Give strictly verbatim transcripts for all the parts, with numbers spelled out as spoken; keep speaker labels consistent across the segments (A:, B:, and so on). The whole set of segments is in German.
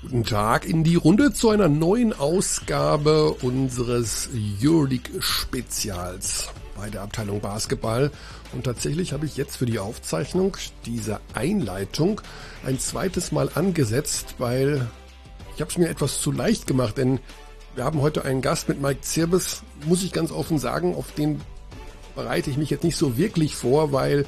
A: Guten Tag in die Runde zu einer neuen Ausgabe unseres Euroleague-Spezials bei der Abteilung Basketball. Und tatsächlich habe ich jetzt für die Aufzeichnung dieser Einleitung ein zweites Mal angesetzt, weil ich habe es mir etwas zu leicht gemacht, denn wir haben heute einen Gast mit Mike Zirbes, muss ich ganz offen sagen, auf den bereite ich mich jetzt nicht so wirklich vor, weil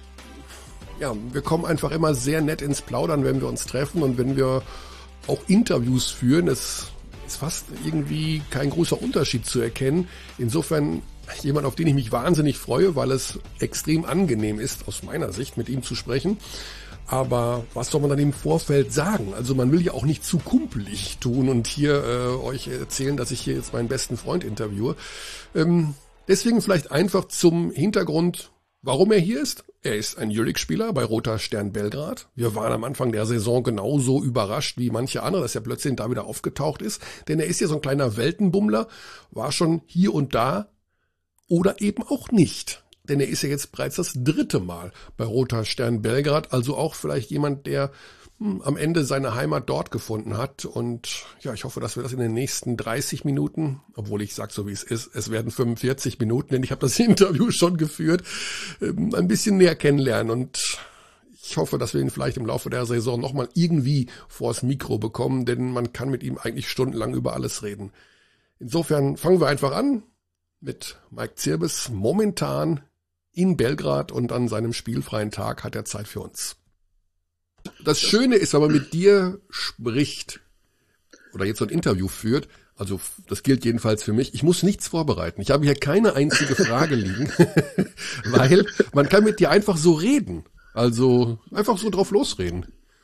A: ja, wir kommen einfach immer sehr nett ins Plaudern, wenn wir uns treffen und wenn wir auch Interviews führen. Es ist fast irgendwie kein großer Unterschied zu erkennen. Insofern jemand, auf den ich mich wahnsinnig freue, weil es extrem angenehm ist, aus meiner Sicht, mit ihm zu sprechen. Aber was soll man dann im Vorfeld sagen? Also man will ja auch nicht zu kumpelig tun und hier äh, euch erzählen, dass ich hier jetzt meinen besten Freund interviewe. Ähm, deswegen vielleicht einfach zum Hintergrund, warum er hier ist. Er ist ein Euroleague-Spieler bei Roter Stern Belgrad. Wir waren am Anfang der Saison genauso überrascht wie manche andere, dass er plötzlich da wieder aufgetaucht ist. Denn er ist ja so ein kleiner Weltenbummler, war schon hier und da oder eben auch nicht. Denn er ist ja jetzt bereits das dritte Mal bei Roter Stern Belgrad. Also auch vielleicht jemand, der hm, am Ende seine Heimat dort gefunden hat. Und ja, ich hoffe, dass wir das in den nächsten dreißig Minuten, obwohl ich sage so wie es ist, es werden fünfundvierzig Minuten, denn ich habe das Interview schon geführt, ein bisschen näher kennenlernen. Und ich hoffe, dass wir ihn vielleicht im Laufe der Saison nochmal irgendwie vors Mikro bekommen, denn man kann mit ihm eigentlich stundenlang über alles reden. Insofern fangen wir einfach an mit Mike Zirbes. Momentan in Belgrad und an seinem spielfreien Tag hat er Zeit für uns. Das Schöne ist, wenn man mit dir spricht oder jetzt so ein Interview führt, also das gilt jedenfalls für mich, ich muss nichts vorbereiten. Ich habe hier keine einzige Frage liegen, weil man kann mit dir einfach so reden. Also einfach so drauf losreden.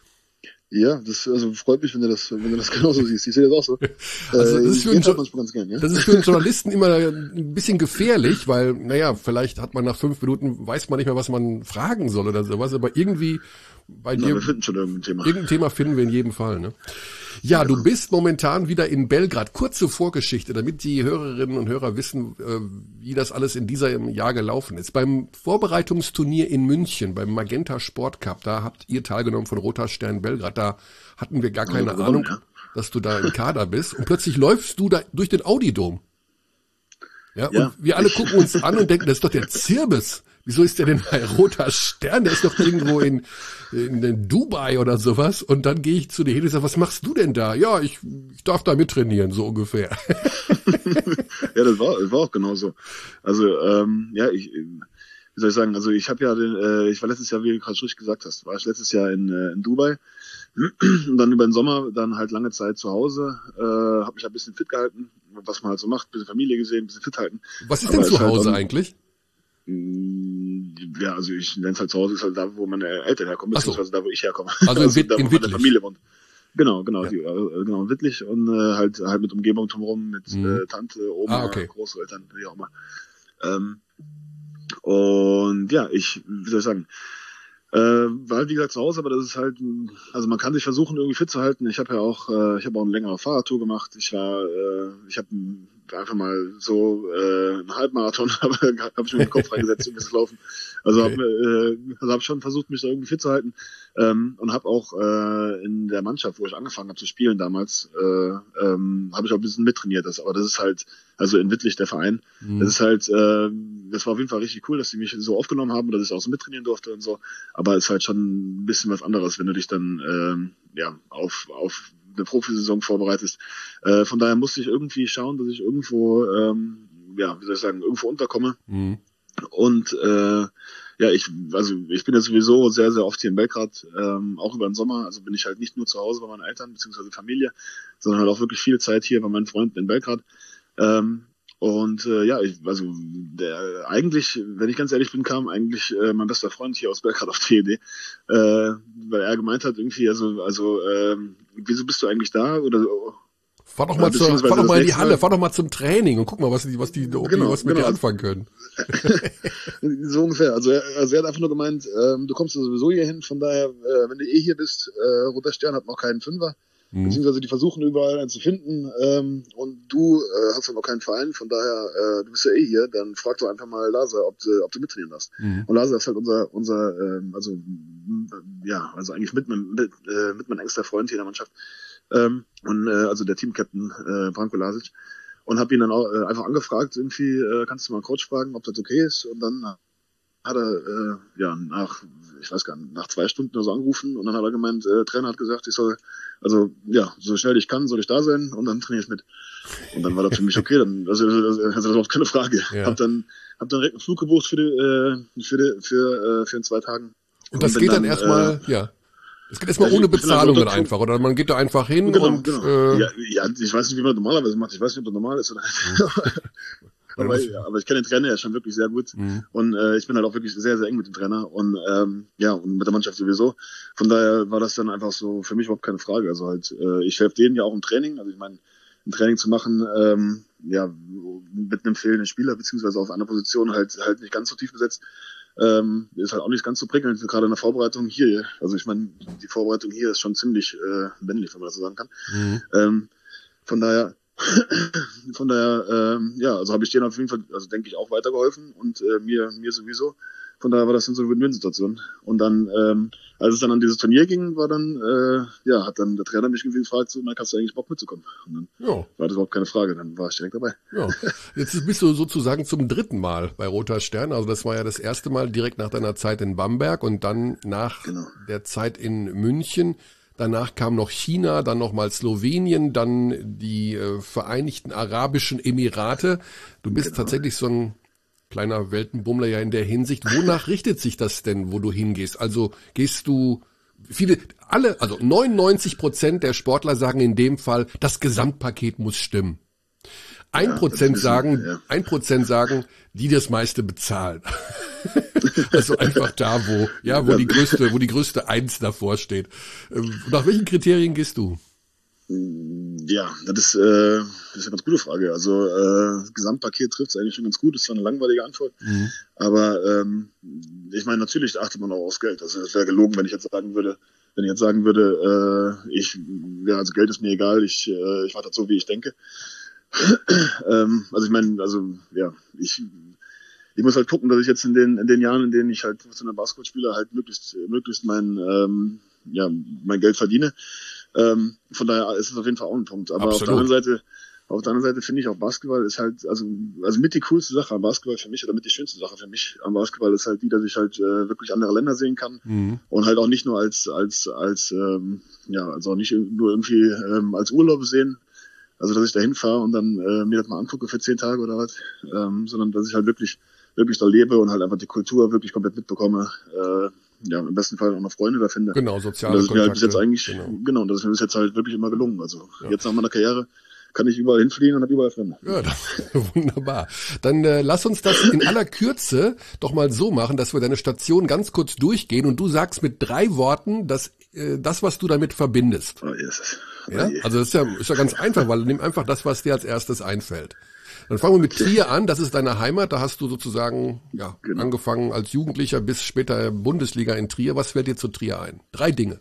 B: Ja, das also freut mich, wenn du das, wenn du das genauso siehst. Ich sehe das auch so.
A: Also das, ist für einen,
B: ganz gern, ja?
A: das ist für einen Journalisten immer ein bisschen gefährlich, weil, naja, vielleicht hat man nach fünf Minuten, weiß man nicht mehr, was man fragen soll oder sowas, aber irgendwie bei
B: Na,
A: dir,
B: wir finden schon irgendein Thema.
A: Irgendein Thema finden wir in jedem Fall, ne? Ja, du bist momentan wieder in Belgrad. Kurze Vorgeschichte, damit die Hörerinnen und Hörer wissen, wie das alles in diesem Jahr gelaufen ist. Beim Vorbereitungsturnier in München, beim Magenta Sport Cup, da habt ihr teilgenommen von Roter Stern Belgrad. Da hatten wir gar keine
B: ja,
A: Ahnung,
B: ja.
A: dass du da im Kader bist. Und plötzlich läufst du da durch den Audi-Dom. Ja,
B: Ja.
A: und wir alle gucken uns an und denken, das ist doch der Zirbes. Wieso ist der denn bei Roter Stern? Der ist doch irgendwo in, in, in Dubai oder sowas. Und dann gehe ich zu dir hin und sage, was machst du denn da? Ja, ich, ich darf da mittrainieren, so ungefähr.
B: Ja, das war, das war auch genauso. Also, ähm, ja, ich, wie soll ich sagen, also ich habe ja den, äh, ich war letztes Jahr, wie du gerade schon richtig gesagt hast, war ich letztes Jahr in, äh, in Dubai. Und dann über den Sommer dann halt lange Zeit zu Hause, äh, habe mich ein bisschen fit gehalten, was man halt so macht, ein bisschen Familie gesehen, ein bisschen fit halten.
A: Was ist denn
B: Aber
A: zu
B: ist halt
A: Hause
B: auch,
A: eigentlich?
B: Ja, also ich nenne es halt zu Hause, ist halt da, wo meine Eltern herkommen, beziehungsweise da, wo ich herkomme.
A: Also in, Witt,
B: da, wo
A: in
B: meine
A: Wittlich.
B: Familie wohnt. Genau, genau,
A: Ja.
B: die, äh, genau, in Wittlich und äh, halt halt mit Umgebung drumherum, mit
A: Mhm.
B: äh, Tante, Oma,
A: Ah, okay.
B: Großeltern, wie auch immer. Ähm, und ja, ich, wie soll ich sagen, äh, war halt wie gesagt zu Hause, aber das ist halt, also man kann sich versuchen irgendwie fit zu halten. Ich habe ja auch, äh, ich habe auch eine längere Fahrradtour gemacht. Ich war, äh, ich habe einfach mal so äh, einen Halbmarathon, aber habe ich mir den Kopf reingesetzt, um das Laufen. Also
A: Okay.
B: habe äh, also hab schon versucht, mich da irgendwie fit zu halten ähm, und habe auch äh, in der Mannschaft, wo ich angefangen habe zu spielen damals, äh, ähm, habe ich auch ein bisschen mittrainiert. Das, aber das ist halt, also in Wittlich der Verein,
A: Mhm.
B: das ist halt, äh, das war auf jeden Fall richtig cool, dass die mich so aufgenommen haben oder dass ich auch so mittrainieren durfte und so. Aber es ist halt schon ein bisschen was anderes, wenn du dich dann ähm, ja auf auf eine Profisaison vorbereitest. Äh, von daher musste ich irgendwie schauen, dass ich irgendwo, ähm, ja, wie soll ich sagen, irgendwo unterkomme.
A: Mhm.
B: Und äh, ja, ich, also ich bin ja sowieso sehr, sehr oft hier in Belgrad, ähm, auch über den Sommer. Also bin ich halt nicht nur zu Hause bei meinen Eltern beziehungsweise Familie, sondern halt auch wirklich viel Zeit hier bei meinen Freunden in Belgrad. Ähm, und äh, ja, ich, also der, eigentlich, wenn ich ganz ehrlich bin, kam eigentlich äh, mein bester Freund hier aus Belgrad auf die Idee, äh, weil er gemeint hat irgendwie, also also ähm, wieso bist du eigentlich da oder
A: Fahr doch
B: oder
A: mal, zur,
B: beziehungsweise
A: fahr doch
B: das
A: mal in die
B: nächste
A: Halle,
B: Mal-
A: fahr doch mal zum Training und guck mal, was die, was die, ob die
B: Genau,
A: was mit
B: genau.
A: dir anfangen können.
B: So ungefähr. Also er, also er hat einfach nur gemeint, ähm, du kommst ja sowieso hier hin, von daher, äh, wenn du eh hier bist, äh, Roter Stern hat noch keinen Fünfer,
A: Mhm.
B: beziehungsweise die versuchen überall einen zu finden, ähm, und du äh, hast ja noch keinen Verein, von daher, äh, du bist ja eh hier, dann frag doch einfach mal Laser, ob du, ob du mittrainieren darfst.
A: Mhm.
B: Und Laser ist halt unser, unser, ähm, also m- ja, also eigentlich mit, mein- mit, äh, mit mein engster Freund hier in der Mannschaft. Ähm, und äh, also der Team-Captain äh, Branko Lasic. Und habe ihn dann auch äh, einfach angefragt, irgendwie, äh, kannst du mal einen Coach fragen, ob das okay ist? Und dann hat er, äh, ja, nach, ich weiß gar nicht, nach zwei Stunden oder so angerufen und dann hat er gemeint, äh, Trainer hat gesagt, ich soll, also, ja, so schnell ich kann, soll ich da sein und dann trainiere ich mit. Und dann war das für mich okay, dann, also, also das ist überhaupt keine Frage. Ja. Hab dann, hab dann direkt einen Flug gebucht für die, äh, für die, für, äh, für in zwei Tagen.
A: Und das und geht dann, dann erstmal, äh, ja. Das geht erstmal ja, ohne Bezahlung dann einfach, oder man geht da einfach hin genau, und,
B: genau.
A: Äh,
B: ja, ja, ich weiß nicht, wie man das normalerweise macht, ich weiß nicht, ob das normal ist oder nicht. Aber, ja, aber ich kenne den Trainer ja schon wirklich sehr gut mhm. und äh, ich bin halt auch wirklich sehr, sehr eng mit dem Trainer und ähm, ja, und mit der Mannschaft sowieso. Von daher war das dann einfach so für mich überhaupt keine Frage. Also halt, äh, ich helfe denen ja auch im Training, also ich meine, ein Training zu machen, ähm, ja, mit einem fehlenden Spieler, beziehungsweise auf einer Position halt halt nicht ganz so tief besetzt, ähm, ist halt auch nicht ganz so prickelnd, gerade in der Vorbereitung hier. Also ich meine, die Vorbereitung hier ist schon ziemlich äh, männlich, wenn man das so sagen kann. Mhm. Ähm, von daher Von daher, ähm, ja, also habe ich denen auf jeden Fall, also denke ich, auch weitergeholfen und äh, mir mir sowieso. Von daher war das dann so eine Win-Win-Situation. Und dann, ähm, als es dann an dieses Turnier ging, war dann, äh, ja, hat dann der Trainer mich irgendwie gefragt, so, Mike, hast du eigentlich Bock mitzukommen? Und dann ja. war das überhaupt keine Frage, dann war ich direkt dabei.
A: Ja. Jetzt bist du sozusagen zum dritten Mal bei Roter Stern. Also das war ja das erste Mal direkt nach deiner Zeit in Bamberg und dann nach genau. der Zeit in München. Danach kam noch China, dann nochmal Slowenien, dann die äh, Vereinigten Arabischen Emirate. Du bist genau. tatsächlich so ein kleiner Weltenbummler ja in der Hinsicht. Wonach richtet sich das denn, wo du hingehst? Also gehst du, viele, alle, also neunundneunzig Prozent der Sportler sagen in dem Fall, das Gesamtpaket muss stimmen. Ein ja, Prozent sagen, ja. ein Prozent sagen, die das meiste bezahlen. Also einfach da, wo, ja, wo ja. die größte, wo die größte Eins davor steht. Nach welchen Kriterien gehst du?
B: Ja, das ist, äh, das ist eine ganz gute Frage. Also äh, das Gesamtpaket trifft es eigentlich schon ganz gut. Das ist zwar eine langweilige Antwort, mhm. aber ähm, ich meine, natürlich achtet man auch aufs Geld. Also es wäre gelogen, wenn ich jetzt sagen würde, wenn ich jetzt sagen würde, äh, ich, ja, also Geld ist mir egal. Ich, äh, ich mache das so, wie ich denke. ähm, also ich meine, also ja, ich ich muss halt gucken, dass ich jetzt in den in den Jahren, in denen ich halt professioneller Basketball spiele, halt möglichst möglichst mein ähm, ja mein Geld verdiene. Ähm, von daher ist es auf jeden Fall auch ein Punkt. Aber Absolut. auf der anderen Seite, auf der anderen Seite finde ich auch Basketball ist halt also also mit die coolste Sache am Basketball für mich oder mit die schönste Sache für mich am Basketball ist halt die, dass ich halt äh, wirklich andere Länder sehen kann mhm. und halt auch nicht nur als als als ähm, ja also auch nicht nur irgendwie ähm, als Urlaub sehen. Also dass ich da hinfahre und dann äh, mir das mal angucke für zehn Tage oder was, ähm, sondern dass ich halt wirklich wirklich da lebe und halt einfach die Kultur wirklich komplett mitbekomme. Äh, ja, im besten Fall auch noch Freunde da finde.
A: Genau, soziale
B: und das ist mir
A: Kontakte.
B: halt bis jetzt eigentlich, genau. genau, das ist mir bis jetzt halt wirklich immer gelungen. Also ja. jetzt nach meiner Karriere kann ich überall hinfliegen und habe überall Freunde.
A: Ja, das, wunderbar. Dann äh, lass uns das in aller Kürze doch mal so machen, dass wir deine Station ganz kurz durchgehen und du sagst mit drei Worten, dass äh, das, was du damit verbindest.
B: Oh, yes.
A: Ja? Also das ist ja, ist ja ganz einfach, weil nimm einfach das, was dir als erstes einfällt. Dann fangen wir mit Trier an, das ist deine Heimat, da hast du sozusagen ja genau. angefangen als Jugendlicher bis später Bundesliga in Trier. Was fällt dir zu Trier ein? Drei Dinge.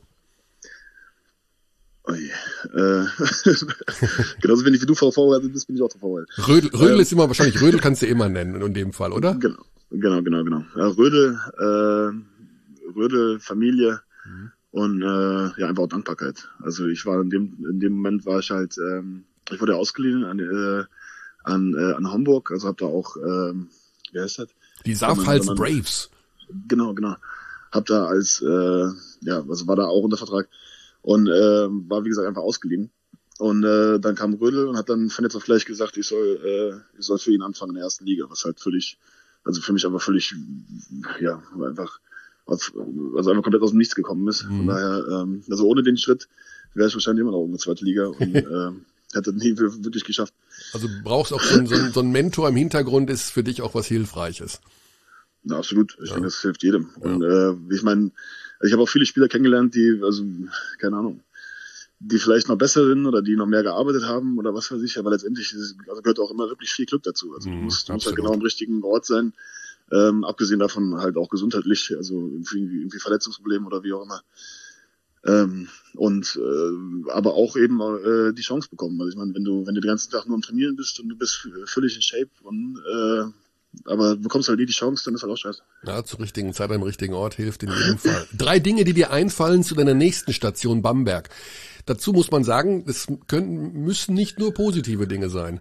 B: Oh je. Äh, genauso wenig wie du vorbereitet bist, bin ich auch vorbereitet.
A: Rödel, Rödel ähm, ist immer, wahrscheinlich Rödel kannst du immer nennen in dem Fall, oder?
B: Genau, genau, genau, genau. Ja, Rödel, äh, Rödel, Familie mhm. und äh, ja, einfach auch Dankbarkeit. Also ich war in dem, in dem Moment war ich halt, ähm, ich wurde ausgeliehen an äh, an, äh, an Hamburg, also hab da auch, ähm, wie heißt das?
A: Die Saarpfalz Braves.
B: Genau, genau. Hab da als, äh, ja, also war da auch unter Vertrag und äh, war wie gesagt einfach ausgeliehen. Und äh, dann kam Rödel und hat dann von jetzt auf gleich gesagt, ich soll, äh, ich soll für ihn anfangen in der ersten Liga, was halt völlig, also für mich einfach völlig, ja, einfach, also einfach komplett aus dem Nichts gekommen ist. Mhm. Von daher, ähm, also ohne den Schritt wäre ich wahrscheinlich immer noch in der zweiten Liga und äh, hätte nie wirklich geschafft.
A: Also du brauchst auch so, so, so einen Mentor im Hintergrund, ist für dich auch was Hilfreiches.
B: Ja, absolut. Ich ja. denke, das hilft jedem. Ja. Und äh, ich meine, ich habe auch viele Spieler kennengelernt, die, also, keine Ahnung, die vielleicht noch besser sind oder die noch mehr gearbeitet haben oder was weiß ich, aber letztendlich ist, also gehört auch immer wirklich viel Glück dazu. Also du musst, du musst halt genau am richtigen Ort sein. Ähm, abgesehen davon halt auch gesundheitlich, also irgendwie, irgendwie Verletzungsprobleme oder wie auch immer. Ähm, und äh, aber auch eben äh, die Chance bekommen. Also ich meine, wenn du wenn du den ganzen Tag nur am Trainieren bist und du bist völlig in Shape und äh, aber du bekommst halt nie die Chance, dann ist halt auch scheiße.
A: Ja, zur richtigen Zeit am richtigen Ort hilft in jedem Fall. Drei Dinge, die dir einfallen zu deiner nächsten Station Bamberg. Dazu muss man sagen, es können, müssen nicht nur positive Dinge sein.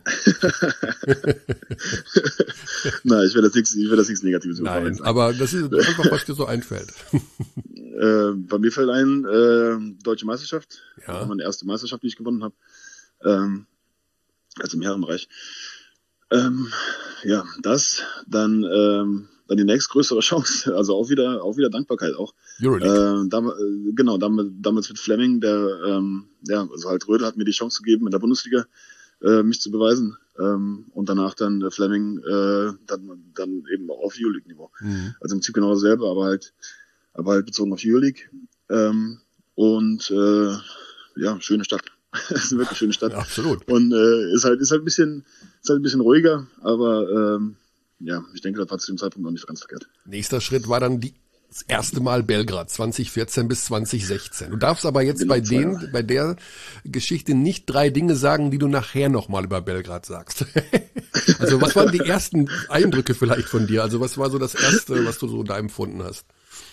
B: Nein, ich will das nichts, ich will das nichts Negatives
A: Nein, sagen. Aber das ist einfach, was dir so einfällt.
B: Äh, bei mir fällt ein, äh, Deutsche Meisterschaft.
A: Ja.
B: Das war meine erste Meisterschaft, die ich gewonnen habe. Ähm, also im Herrenbereich. Ähm, ja, das, dann, ähm, dann die nächstgrößere Chance, also auch wieder, auch wieder Dankbarkeit auch. Euroleague. Äh, dam, äh, genau, damals, damals mit Fleming, der, ähm, ja, also halt Rödel hat mir die Chance gegeben, in der Bundesliga äh, mich zu beweisen. Ähm, und danach dann äh, Fleming, äh, dann, dann eben auch auf Euroleague-Niveau. Mhm. Also im Prinzip genau dasselbe, aber halt, aber halt bezogen auf Euroleague. Ähm, und äh, ja, schöne Stadt. Das ist eine wirklich schöne Stadt.
A: Ja, absolut.
B: Und äh, ist halt, ist halt ein bisschen, ist halt ein bisschen ruhiger, aber ähm, ja, ich denke, das war zu dem Zeitpunkt noch nicht ganz verkehrt.
A: Nächster Schritt war dann die, das erste Mal Belgrad, zwanzig vierzehn bis zwanzig sechzehn. Du darfst aber jetzt genau, bei den, bei der Geschichte nicht drei Dinge sagen, die du nachher nochmal über Belgrad sagst. Also was waren die ersten Eindrücke vielleicht von dir? Also was war so das Erste, was du so da empfunden hast?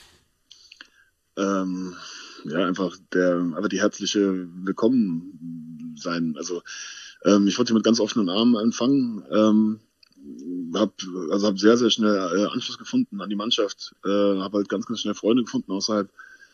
B: Ähm, ja, einfach der, einfach die herzliche Willkommen sein. Also ähm, ich wurde mit ganz offenen Armen empfangen. Ähm, Hab, also hab sehr, sehr schnell äh, Anschluss gefunden an die Mannschaft, äh, habe halt ganz, ganz schnell Freunde gefunden außerhalb.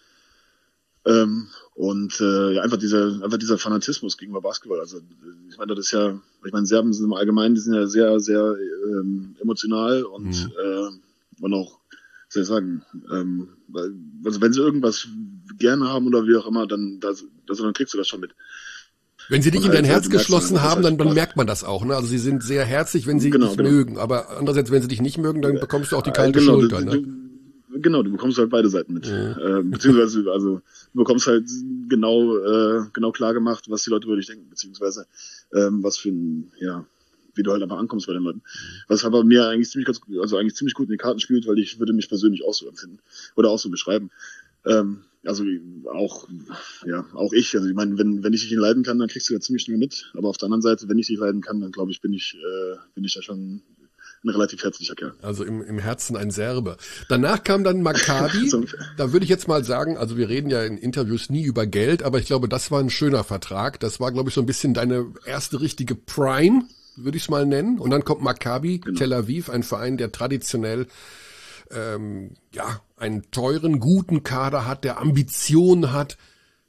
B: Ähm, und äh, ja, einfach dieser, einfach dieser Fanatismus gegenüber Basketball. Also ich meine, das ist ja, ich meine, Serben sind im Allgemeinen, die sind ja sehr, sehr ähm, emotional und, mhm. äh, und auch, was soll ich sagen, ähm, also wenn sie irgendwas gerne haben oder wie auch immer, dann, das, also dann kriegst du das schon mit.
A: Wenn sie dich in dein Herz geschlossen haben, dann, dann merkt man das auch. Ne? Also sie sind sehr herzlich, wenn sie
B: genau,
A: dich
B: genau.
A: mögen. Aber andererseits, wenn sie dich nicht mögen, dann bekommst du auch die kalte
B: genau,
A: Schulter.
B: Du,
A: ne?
B: du, genau, du bekommst halt beide Seiten mit. Mhm. Äh, beziehungsweise, also du bekommst halt genau, äh, genau klar gemacht, was die Leute über dich denken, beziehungsweise ähm, was für ein, ja, wie du halt einfach ankommst bei den Leuten. Was aber mir eigentlich ziemlich ganz, also eigentlich ziemlich gut in die Karten spielt, weil ich würde mich persönlich auch so empfinden oder auch so beschreiben. Ähm, also auch, ja, auch ich. Also ich meine, wenn wenn ich dich nicht leiden kann, dann kriegst du ja ziemlich schnell mit. Aber auf der anderen Seite, wenn ich dich leiden kann, dann glaube ich, bin ich äh, bin ich ja schon ein relativ herzlicher Kerl.
A: Also im im Herzen ein Serbe. Danach kam dann Maccabi. so da würde ich jetzt mal sagen, also wir reden ja in Interviews nie über Geld, aber ich glaube, das war ein schöner Vertrag. Das war, glaube ich, so ein bisschen deine erste richtige Prime, würde ich es mal nennen. Und dann kommt Maccabi genau. Tel Aviv, ein Verein, der traditionell ähm, ja einen teuren, guten Kader hat, der Ambitionen hat.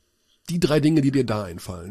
A: Die drei Dinge, die dir da einfallen.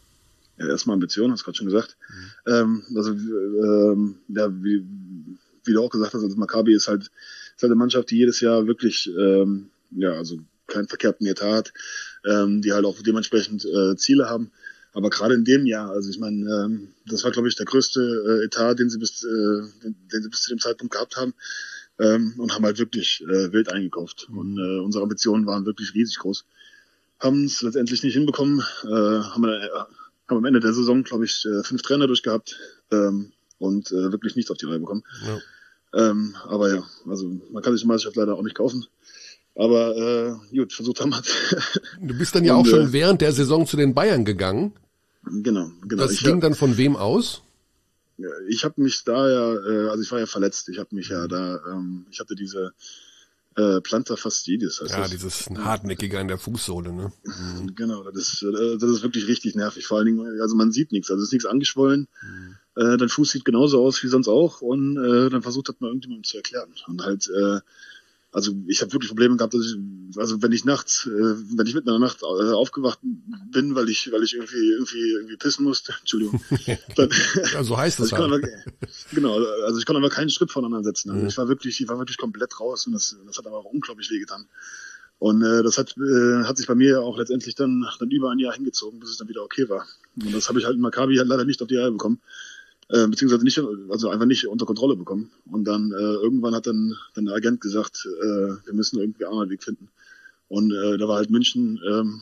B: Ja, erstmal Ambitionen, hast du gerade schon gesagt. Mhm. Ähm, also ähm, ja, wie, wie du auch gesagt hast, also Maccabi ist halt, ist halt eine Mannschaft, die jedes Jahr wirklich ähm, ja, also keinen verkehrten Etat hat, ähm, die halt auch dementsprechend äh, Ziele haben. Aber gerade in dem Jahr, also ich meine, ähm, das war, glaube ich, der größte äh, Etat, den sie bis, äh, den, den sie bis zu dem Zeitpunkt gehabt haben. Ähm, und haben halt wirklich äh, wild eingekauft. Und äh, unsere Ambitionen waren wirklich riesig groß. Haben es letztendlich nicht hinbekommen. Äh, haben, äh, haben am Ende der Saison, glaube ich, äh, fünf Trainer durchgehabt ähm, und äh, wirklich nichts auf die Reihe bekommen. Ja. Ähm, aber ja, also man kann sich die Meisterschaft leider auch nicht kaufen. Aber äh, gut, versucht haben wir.
A: Du bist dann ja und, auch schon äh, während der Saison zu den Bayern gegangen.
B: Genau, genau.
A: Das ich ging hab, dann von wem aus?
B: Ich habe mich da ja, äh, also ich war ja verletzt. Ich habe mich ja da, ähm, ich hatte diese äh, Plantar fasciitis.
A: Ja, das. dieses hartnäckige an der Fußsohle, ne?
B: Mhm. Genau, das ist, äh, das ist wirklich richtig nervig. Vor allen Dingen, also man sieht nichts, also es ist nichts angeschwollen. Mhm. Äh, dein Fuß sieht genauso aus wie sonst auch und äh, dann versucht hat man irgendjemandem zu erklären. Und halt, äh, also ich habe wirklich Probleme gehabt, dass ich, also wenn ich nachts, äh, wenn ich mitten in der Nacht äh, aufgewacht bin, weil ich, weil ich irgendwie irgendwie irgendwie pissen musste, Entschuldigung. Dann,
A: ja, so heißt das
B: also
A: halt.
B: Aber, genau, also ich konnte aber keinen Schritt voneinander setzen. Also mhm. ich war wirklich, ich war wirklich komplett raus und das, das hat aber auch unglaublich wehgetan. Und äh, das hat äh, hat sich bei mir auch letztendlich dann dann über ein Jahr hingezogen, bis es dann wieder okay war. Und das habe ich halt in Maccabi halt leider nicht auf die Reihe bekommen. Äh, beziehungsweise nicht, also einfach nicht unter Kontrolle bekommen. Und dann äh, irgendwann hat dann, dann der Agent gesagt, äh, wir müssen irgendwie einen anderen Weg finden. Und äh, da war halt München, ähm,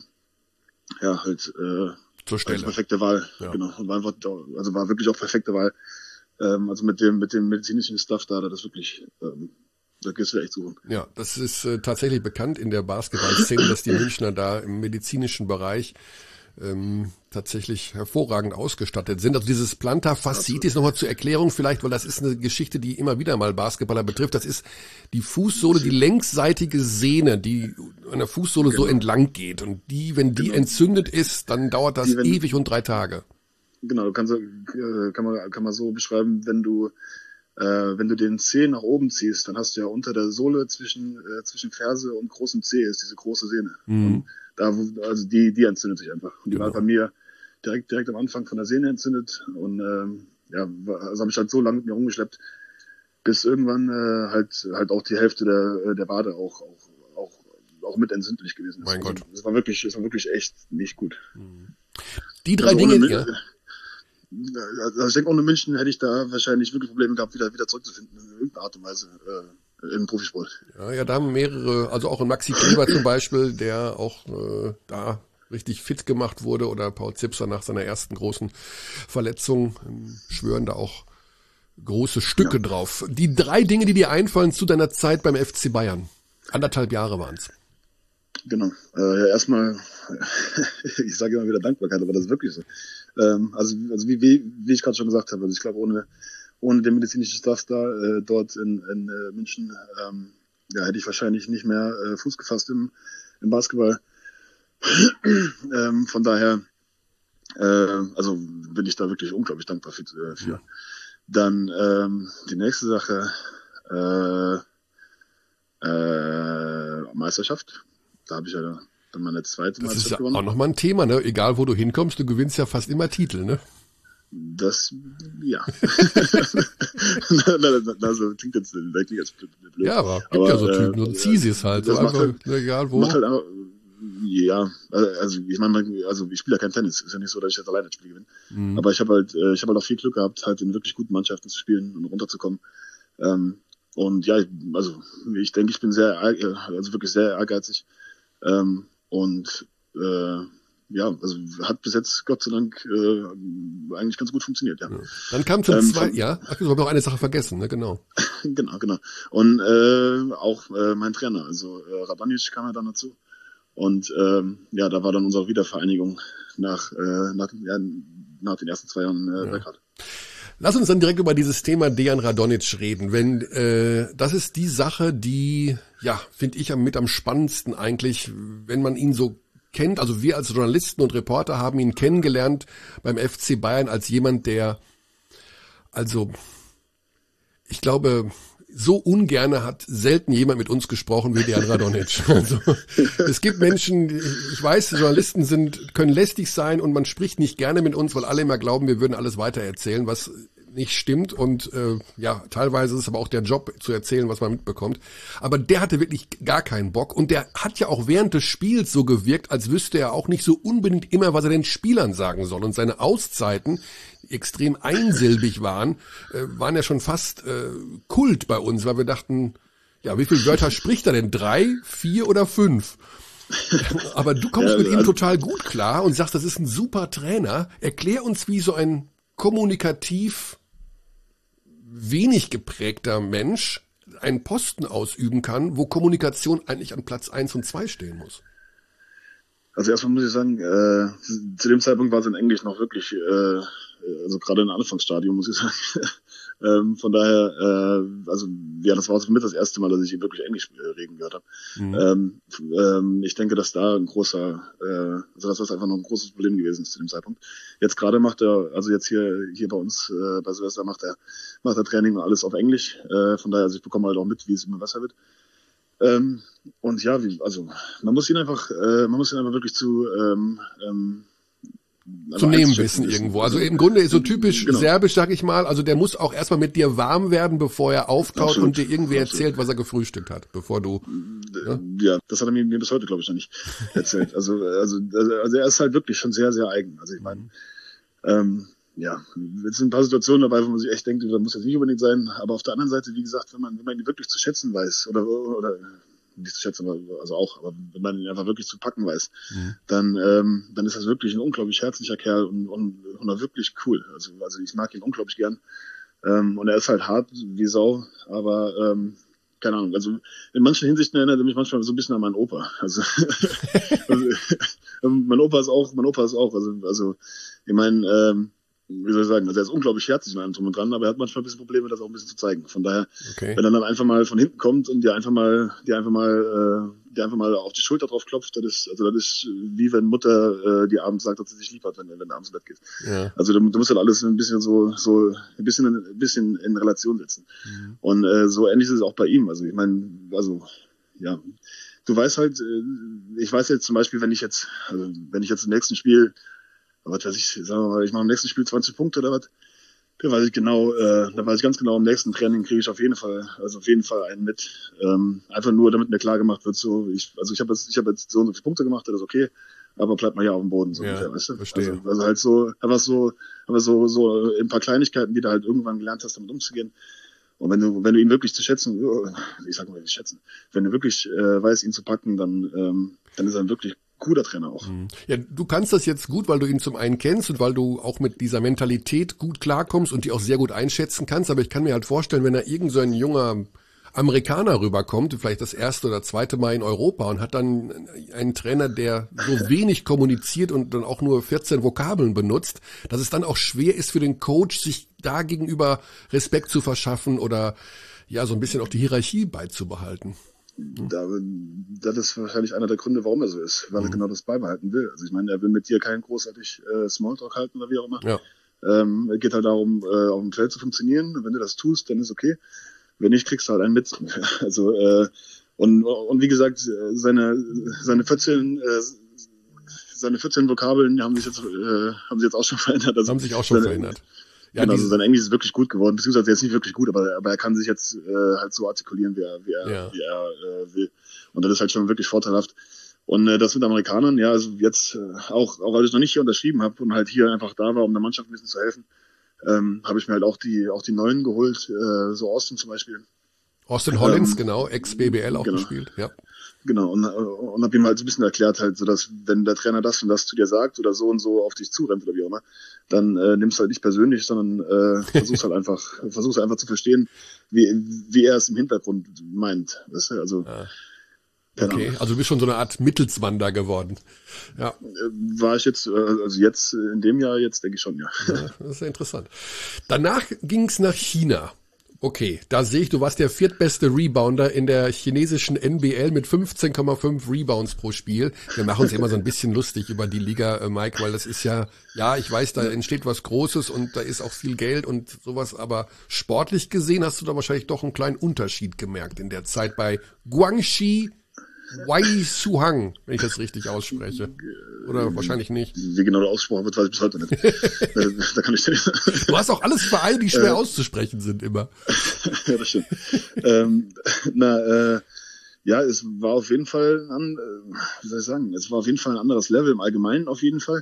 B: ja, halt äh,
A: zur Stelle.
B: Also perfekte Wahl. Ja. Genau. Und war einfach, also war wirklich auch perfekte Wahl. Ähm, also mit dem mit dem medizinischen Stuff da, da das wirklich, ähm, da gehst du echt suchen.
A: Ja, das ist äh, tatsächlich bekannt in der Basketballszene, dass die Münchner da im medizinischen Bereich ähm, tatsächlich hervorragend ausgestattet sind. Also dieses Plantar fasciitis, nochmal zur Erklärung vielleicht, weil das ist eine Geschichte, die immer wieder mal Basketballer betrifft. Das ist die Fußsohle, die längsseitige Sehne, die an der Fußsohle genau. so entlang geht. Und die, wenn die genau. entzündet ist, dann dauert das die, wenn, ewig und drei Tage.
B: Genau, kann, so, kann, man, kann man so beschreiben, wenn du Äh, wenn du den Zeh nach oben ziehst, dann hast du ja unter der Sohle zwischen äh, zwischen Ferse und großem Zeh ist diese große Sehne. Mhm. Und da, also die die entzündet sich einfach. Und die genau. war bei mir direkt direkt am Anfang von der Sehne entzündet und ähm, ja, also habe ich halt so lange mit mir rumgeschleppt, bis irgendwann äh, halt halt auch die Hälfte der der Wade auch auch auch auch mit entzündlich gewesen ist.
A: Mein Gott,
B: das war wirklich, das war wirklich echt nicht gut.
A: Die drei also Dinge, ja.
B: Also ich denke, ohne München hätte ich da wahrscheinlich wirklich Probleme gehabt, wieder wieder zurückzufinden in irgendeiner Art und Weise äh, im Profisport.
A: Ja, ja, da haben mehrere, also auch ein Maxi Kleber zum Beispiel, der auch äh, da richtig fit gemacht wurde, oder Paul Zipser nach seiner ersten großen Verletzung, ähm, schwören da auch große Stücke ja. drauf. Die drei Dinge, die dir einfallen zu deiner Zeit beim F C Bayern. Anderthalb Jahre waren's.
B: Genau. Äh, ja, erstmal, ich sage immer wieder Dankbarkeit, aber das ist wirklich so. Ähm, also, also wie, wie, wie ich gerade schon gesagt habe, also ich glaube, ohne, ohne den medizinischen Staff da äh, dort in, in äh, München, ähm, ja, hätte ich wahrscheinlich nicht mehr äh, Fuß gefasst im, im Basketball. ähm, von daher, äh, also bin ich da wirklich unglaublich dankbar für. Äh, für. Ja. Dann ähm, die nächste Sache, äh, äh, Meisterschaft. Da habe ich ja dann meine zweite
A: Meisterschaft gewonnen. Das ist ja
B: gewonnen.
A: auch nochmal ein Thema, ne? Egal wo du hinkommst, du gewinnst ja fast immer Titel, ne?
B: Das, ja. Also klingt jetzt, klingt jetzt blöd.
A: Ja, aber gibt aber, ja so Typen, äh, so Zisis halt. So einfach, halt, egal wo.
B: Macht halt einfach, ja, also ich meine, also ich spiele ja kein Tennis, ist ja nicht so, dass ich jetzt alleine das Spiel gewinne. Mhm. Aber ich habe halt, ich habe halt auch viel Glück gehabt, halt in wirklich guten Mannschaften zu spielen und runterzukommen. Ähm, und ja, also ich denke, ich bin sehr, also wirklich sehr ehrgeizig. Ähm, und äh, ja, also hat bis jetzt Gott sei Dank äh, eigentlich ganz gut funktioniert, ja. ja.
A: Dann kam zum ähm, zweiten, ja, ach, du hast noch eine Sache vergessen, ne, genau.
B: genau, genau. Und äh, auch äh, mein Trainer, also äh, Radonjic kam ja dann dazu. Und ähm, ja, da war dann unsere Wiedervereinigung nach, äh, nach, ja, nach den ersten zwei Jahren äh, ja. Belgrad.
A: Lass uns dann direkt über dieses Thema Dejan Radonjic reden. Wenn äh, das ist die Sache, die, ja, finde ich mit am spannendsten eigentlich, wenn man ihn so kennt. Also wir als Journalisten und Reporter haben ihn kennengelernt beim F C Bayern als jemand, der, also ich glaube, so ungerne hat selten jemand mit uns gesprochen wie Dejan Radonjic. Also es gibt Menschen, ich weiß, Journalisten sind können lästig sein und man spricht nicht gerne mit uns, weil alle immer glauben, wir würden alles weitererzählen, was nicht stimmt. Und äh, ja, teilweise ist es aber auch der Job, zu erzählen, was man mitbekommt. Aber der hatte wirklich gar keinen Bock. Und der hat ja auch während des Spiels so gewirkt, als wüsste er auch nicht so unbedingt immer, was er den Spielern sagen soll. Und seine Auszeiten, die extrem einsilbig waren, äh, waren ja schon fast äh, Kult bei uns, weil wir dachten, ja, wie viele Wörter spricht er denn? Drei, vier oder fünf? Aber du kommst ja, mit ihm total gut klar und sagst, das ist ein super Trainer. Erklär uns, wie so ein kommunikativ wenig geprägter Mensch einen Posten ausüben kann, wo Kommunikation eigentlich an Platz eins und zwei stehen muss.
B: Also erstmal muss ich sagen, äh, zu dem Zeitpunkt war es in Englisch noch wirklich, äh, also gerade im Anfangsstadium, muss ich sagen. ähm, von daher, äh, also ja, das war für mich das erste Mal, dass ich wirklich Englisch reden gehört habe. Mhm. Ähm, ähm, ich denke, dass da ein großer, äh, also das ist einfach noch ein großes Problem gewesen ist zu dem Zeitpunkt. Jetzt gerade macht er, also jetzt hier hier bei uns äh, bei Silvester macht er macht er Training und alles auf Englisch. Äh, von daher, also ich bekomme halt auch mit, wie es immer besser wird. Ähm, und ja, wie, also man muss ihn einfach, äh, man muss ihn einfach wirklich zu ähm, ähm,
A: zu nehmen wissen irgendwo. Also im Grunde ist so typisch genau. serbisch, sag ich mal. Also der muss auch erstmal mit dir warm werden, bevor er auftaucht Absolut. und dir irgendwie Absolut. erzählt, was er gefrühstückt hat, bevor du.
B: Ja, ja das hat er mir, mir bis heute, glaube ich, noch nicht erzählt. Also, also, also er ist halt wirklich schon sehr, sehr eigen. Also ich meine, ähm, ja, jetzt sind ein paar Situationen dabei, wo man sich echt denkt, da muss jetzt nicht unbedingt sein. Aber auf der anderen Seite, wie gesagt, wenn man, wenn man ihn wirklich zu schätzen weiß oder oder nicht zu schätzen, aber also auch, aber wenn man ihn einfach wirklich zu packen weiß, mhm. dann ähm, dann ist das wirklich ein unglaublich herzlicher Kerl und und, und wirklich cool. Also also ich mag ihn unglaublich gern ähm, und er ist halt hart wie Sau, aber ähm, keine Ahnung, also in manchen Hinsichten erinnert er mich manchmal so ein bisschen an meinen Opa. Also, also mein Opa ist auch, mein Opa ist auch, also, also ich meine, ähm, wie soll ich sagen, also er ist unglaublich herzlich in allem drum und dran, aber er hat manchmal ein bisschen Probleme, das auch ein bisschen zu zeigen. Von daher, okay. wenn er dann einfach mal von hinten kommt und dir einfach mal, dir einfach mal, äh, dir einfach mal auf die Schulter drauf klopft, das ist, also das ist wie wenn Mutter äh, dir abends sagt, dass sie dich lieb hat, wenn, wenn du abends ins Bett gehst. Ja. Also du, du musst halt alles ein bisschen so, so ein bisschen, ein bisschen in Relation setzen. Mhm. Und äh, so ähnlich ist es auch bei ihm. Also ich meine, also ja, du weißt halt, äh, ich weiß jetzt zum Beispiel, wenn ich jetzt, also wenn ich jetzt im nächsten Spiel was weiß ich, sagen wir mal, ich mache im nächsten Spiel zwanzig Punkte oder was, dann weiß ich genau, äh, dann weiß ich ganz genau, im nächsten Training kriege ich auf jeden Fall, also auf jeden Fall einen mit. Ähm, einfach nur, damit mir klar gemacht wird, so, ich, also ich habe jetzt, ich habe jetzt so und so viele Punkte gemacht, das ist okay, aber bleibt mal hier auf dem Boden, so
A: ja,
B: ungefähr, weißt du?
A: Verstehe.
B: Also, also halt so, aber so, aber so, so ein paar Kleinigkeiten, die du halt irgendwann gelernt hast, damit umzugehen. Und wenn du, wenn du ihn wirklich zu schätzen, ich sag mal, nicht schätzen, wenn du wirklich äh, weißt, ihn zu packen, dann, ähm, dann ist er ein wirklich cooler Trainer auch.
A: Ja, du kannst das jetzt gut, weil du ihn zum einen kennst und weil du auch mit dieser Mentalität gut klarkommst und die auch sehr gut einschätzen kannst. Aber ich kann mir halt vorstellen, wenn da irgend so ein junger Amerikaner rüberkommt, vielleicht das erste oder zweite Mal in Europa und hat dann einen Trainer, der so wenig kommuniziert und dann auch nur vierzehn Vokabeln benutzt, dass es dann auch schwer ist für den Coach, sich da gegenüber Respekt zu verschaffen oder ja, so ein bisschen auch die Hierarchie beizubehalten.
B: Da, das ist wahrscheinlich einer der Gründe, warum er so ist, weil mhm. er genau das beibehalten will. Also ich meine, er will mit dir keinen großartig äh, Smalltalk halten oder wie auch immer. Ja. Ähm, es geht halt darum, äh, auf dem Feld zu funktionieren. Und wenn du das tust, dann ist okay. Wenn nicht, kriegst du halt einen mit. Also äh, und und wie gesagt, seine seine vierzehn äh, seine vierzehn Vokabeln die haben sich jetzt äh, haben sich jetzt auch schon verändert. Also
A: haben sich auch schon
B: seine,
A: verändert. Ja,
B: genau, also sein Englisch ist wirklich gut geworden, beziehungsweise jetzt nicht wirklich gut, aber, aber er kann sich jetzt äh, halt so artikulieren, wie er, wie er, ja. wie er äh, will. Und das ist halt schon wirklich vorteilhaft. Und äh, das mit Amerikanern, ja, also jetzt äh, auch, auch als ich noch nicht hier unterschrieben habe und halt hier einfach da war, um der Mannschaft ein bisschen zu helfen, ähm, habe ich mir halt auch die auch die Neuen geholt, äh, so Austin zum Beispiel.
A: Austin Hollins, ähm, genau, Ex-B B L auch
B: genau.
A: gespielt, ja.
B: Genau, und, und habe ihm halt so ein bisschen erklärt, halt, so dass wenn der Trainer das und das zu dir sagt oder so und so auf dich zurennt oder wie auch immer, dann äh, nimmst du halt nicht persönlich, sondern äh, versuchst halt einfach, versuchst einfach zu verstehen, wie wie er es im Hintergrund meint. Weißt du? Also
A: ja. Okay, also du bist schon so eine Art Mittelsmann geworden. Ja.
B: War ich jetzt, also jetzt in dem Jahr, jetzt denke ich schon, ja.
A: Ja, das ist ja interessant. Danach ging's nach China. Okay, da sehe ich, du warst der viertbeste Rebounder in der chinesischen N B L mit fünfzehn Komma fünf Rebounds pro Spiel. Wir machen uns immer so ein bisschen lustig über die Liga, äh, Mike, weil das ist ja, ja, ich weiß, da entsteht was Großes und da ist auch viel Geld und sowas, aber sportlich gesehen hast du da wahrscheinlich doch einen kleinen Unterschied gemerkt in der Zeit bei Guangxi Weisuhang, wenn ich das richtig ausspreche. Oder wahrscheinlich nicht.
B: Wie genau der ausgesprochen wird, weiß ich bis heute nicht. da, da kann ich nicht.
A: Du hast auch alles Vereine, die schwer äh, auszusprechen sind immer.
B: Ja, das stimmt. ähm, na, äh, ja, es war auf jeden Fall, ein, äh, wie soll ich sagen, es war auf jeden Fall ein anderes Level im Allgemeinen auf jeden Fall.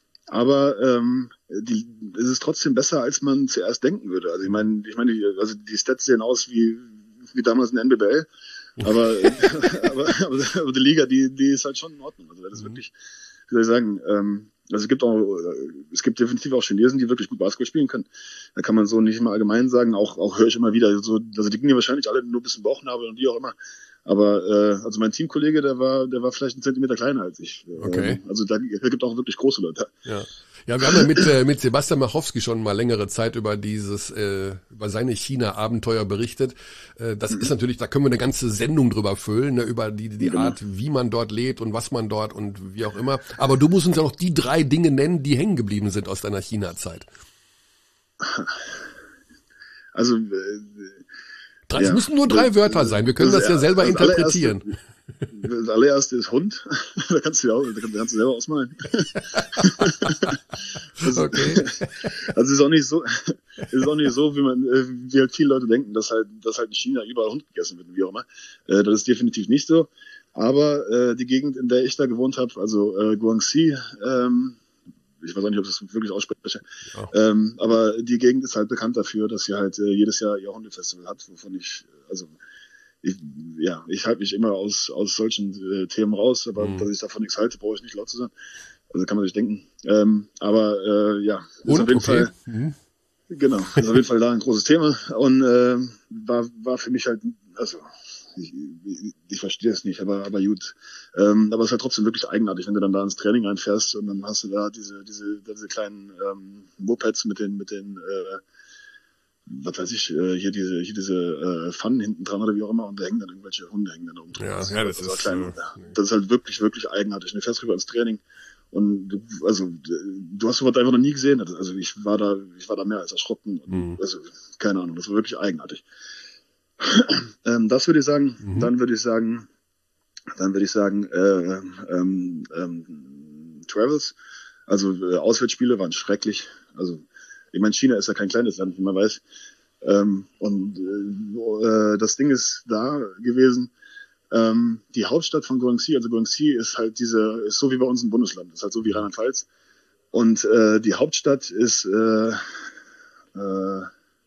B: Aber ähm, die, es ist trotzdem besser, als man zuerst denken würde. Also ich meine, ich meine, also die Stats sehen aus wie wie damals in der N B B L. Aber, aber, aber, aber die Liga, die, die ist halt schon in Ordnung. Also das ist wirklich, wie soll ich sagen, ähm, also es gibt auch, es gibt definitiv auch Chinesen, die wirklich gut Basketball spielen können. Da kann man so nicht immer allgemein sagen. Auch, auch höre ich immer wieder so, also die gingen ja wahrscheinlich alle nur ein bisschen Bauchnabel und wie auch immer. Aber äh, also mein Teamkollege, der war, der war vielleicht einen Zentimeter kleiner als ich.
A: Okay.
B: Also da, da gibt auch wirklich große Leute.
A: Ja. Ja, wir haben ja mit, äh, mit Sebastian Machowski schon mal längere Zeit über dieses, äh, über seine China-Abenteuer berichtet. Äh, das mhm. ist natürlich, da können wir eine ganze Sendung drüber füllen, ne, über die, die genau. Art, wie man dort lebt und was man dort und wie auch immer. Aber du musst uns ja noch die drei Dinge nennen, die hängen geblieben sind aus deiner China-Zeit.
B: Also, äh,
A: drei, ja. Es müssen nur drei Wörter sein. Wir können das, das ja selber interpretieren.
B: Das allererste ist Hund. Da kannst du ja auch, da kannst du selber ausmalen. Also, okay. Also es ist auch nicht so, es ist auch nicht so, wie man, wie halt viele Leute denken, dass halt, dass halt in China überall Hund gegessen wird, wie auch immer. Das ist definitiv nicht so. Aber äh, die Gegend, in der ich da gewohnt habe, also äh, Guangxi, ähm, ich weiß auch nicht, ob ich das wirklich ausspreche, ja. ähm, aber die Gegend ist halt bekannt dafür, dass sie halt äh, jedes Jahr ihr Hundefestival hat, wovon ich, also Ich, ja, ich halte mich immer aus, aus solchen äh, Themen raus, aber mhm. dass ich davon nichts halte, brauche ich nicht laut zu sein. Also kann man sich denken. Ähm, aber äh, ja, ist auf jeden
A: okay.
B: Fall,
A: mhm.
B: genau, ist auf jeden Fall da ein großes Thema und äh, war, war für mich halt also ich, ich, ich verstehe es nicht, aber aber gut. Ähm, aber es ist halt trotzdem wirklich eigenartig, wenn du dann da ins Training reinfährst und dann hast du da diese diese diese kleinen ähm, Mopeds mit den mit den äh, was weiß ich, äh, hier diese hier diese äh, Pfannen hinten dran oder wie auch immer und da hängen dann irgendwelche Hunde hängen dann oben dran.
A: Ja,
B: das,
A: ja, das,
B: das,
A: ist,
B: klein,
A: äh,
B: das ist halt wirklich wirklich eigenartig. Und du fährst rüber ins Training und du, also du hast sowas einfach noch nie gesehen. Also ich war da ich war da mehr als erschrocken.
A: Mhm.
B: Also keine Ahnung, das war wirklich eigenartig. ähm, das würde ich sagen. Mhm. Dann würde ich sagen, dann würde ich sagen, äh, ähm, ähm, Travels, also äh, Auswärtsspiele waren schrecklich. Also ich meine, China ist ja kein kleines Land, wie man weiß. Ähm, und äh, das Ding ist da gewesen. Ähm, die Hauptstadt von Guangxi, also Guangxi ist halt diese, ist so wie bei uns ein Bundesland, ist halt so wie Rheinland-Pfalz. Und äh, die Hauptstadt ist äh, äh,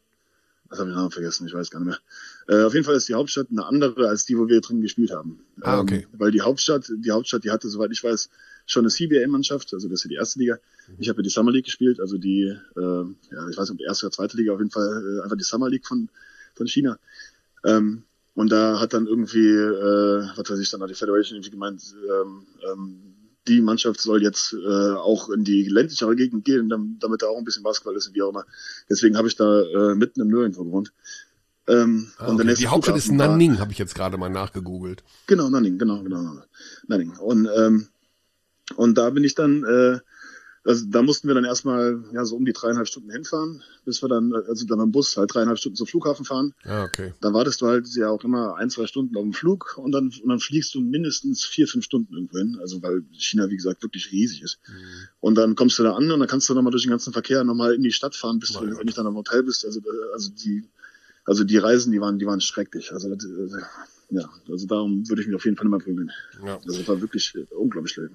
B: was habe ich den Namen vergessen? Ich weiß gar nicht mehr. Äh, auf jeden Fall ist die Hauptstadt eine andere als die, wo wir drin gespielt haben.
A: Ah, okay.
B: Ähm, weil die Hauptstadt, die Hauptstadt, die hatte, soweit ich weiß, schon eine C B A-Mannschaft, also das ist ja die erste Liga. Ich habe ja die Summer League gespielt, also die, äh, ja, ich weiß nicht, ob die erste oder zweite Liga, auf jeden Fall äh, einfach die Summer League von von China. Ähm, und da hat dann irgendwie, äh, was weiß ich, dann hat die Federation irgendwie gemeint, ähm, ähm, die Mannschaft soll jetzt äh, auch in die ländlichere Gegend gehen, damit da auch ein bisschen Basketball ist und wie auch immer. Deswegen habe ich da äh, mitten im Nirgendwo gewohnt. Ähm,
A: ah,
B: und
A: okay.
B: der
A: Die Hauptstadt ist Nanning, habe ich jetzt gerade mal nachgegoogelt.
B: Genau, Nanning, genau, genau. Nanning. Und, ähm, und da bin ich dann, äh, also da mussten wir dann erstmal ja so um die dreieinhalb Stunden hinfahren, bis wir dann, also dann am Bus halt dreieinhalb Stunden zum Flughafen fahren.
A: Ah, okay.
B: Dann wartest du halt ja auch immer ein, zwei Stunden auf dem Flug und dann, und dann fliegst du mindestens vier, fünf Stunden irgendwo hin, also weil China, wie gesagt, wirklich riesig ist. Mhm. Und dann kommst du da an und dann kannst du nochmal durch den ganzen Verkehr nochmal in die Stadt fahren, bis mein du endlich dann am Hotel bist. Also, also die, also die Reisen, die waren, die waren schrecklich. Also, also ja, also darum würde ich mich auf jeden Fall immer prügeln. Ja. Also das war wirklich unglaublich schlimm.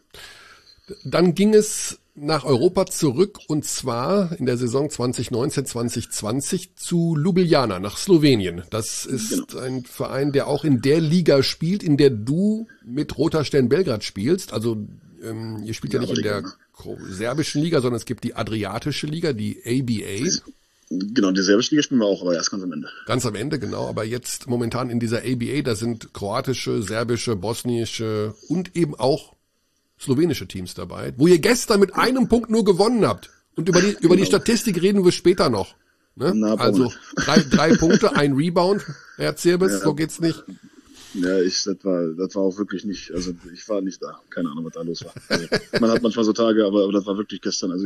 A: Dann ging es nach Europa zurück und zwar in der Saison zwanzig neunzehn zwanzig zwanzig zu Ljubljana nach Slowenien. Das ist genau. ein Verein, der auch in der Liga spielt, in der du mit Roter Stern Belgrad spielst. Also ähm, ihr spielt ja, ja nicht in der ne? serbischen Liga, sondern es gibt die Adriatische Liga, die A B A.
B: Genau, die serbische Liga spielen wir auch, aber erst ganz am Ende.
A: Ganz am Ende, genau. Aber jetzt momentan in dieser A B A, da sind kroatische, serbische, bosnische und eben auch slowenische Teams dabei, wo ihr gestern mit einem Punkt nur gewonnen habt. Und über die, über genau. die Statistik reden wir später noch. Ne? Na, also drei, drei Punkte, ein Rebound, Herr Zirbis, ja, so geht's nicht.
B: Ja, ich, das war, das war auch wirklich nicht, also ich war nicht da. Keine Ahnung, was da los war. Also, man hat manchmal so Tage, aber, aber das war wirklich gestern, also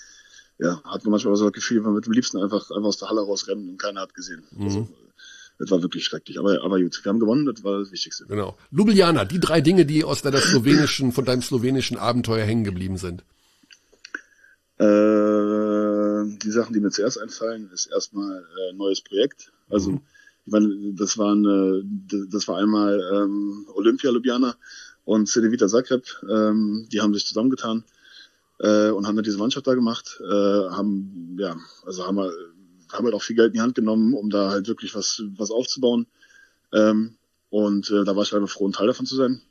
B: ja, hat man manchmal so das Gefühl, man wird am liebsten einfach, einfach aus der Halle rausrennen und keiner hat gesehen. Mhm. Also, das war wirklich schrecklich, aber, aber gut, wir haben gewonnen, das war das Wichtigste.
A: Genau. Ljubljana, die drei Dinge, die aus deiner slowenischen, von deinem slowenischen Abenteuer hängen geblieben sind.
B: Äh, die Sachen, die mir zuerst einfallen, ist erstmal ein äh, neues Projekt. Also, mhm. ich meine, das waren, äh, das war einmal ähm, Olympia Ljubljana und Cedevita Zagreb, ähm, die haben sich zusammengetan äh, und haben dann diese Mannschaft da gemacht, äh, haben, ja, also haben wir haben halt auch viel Geld in die Hand genommen, um da halt wirklich was was aufzubauen. Ähm, und äh, da war ich einfach froh, ein Teil davon zu sein.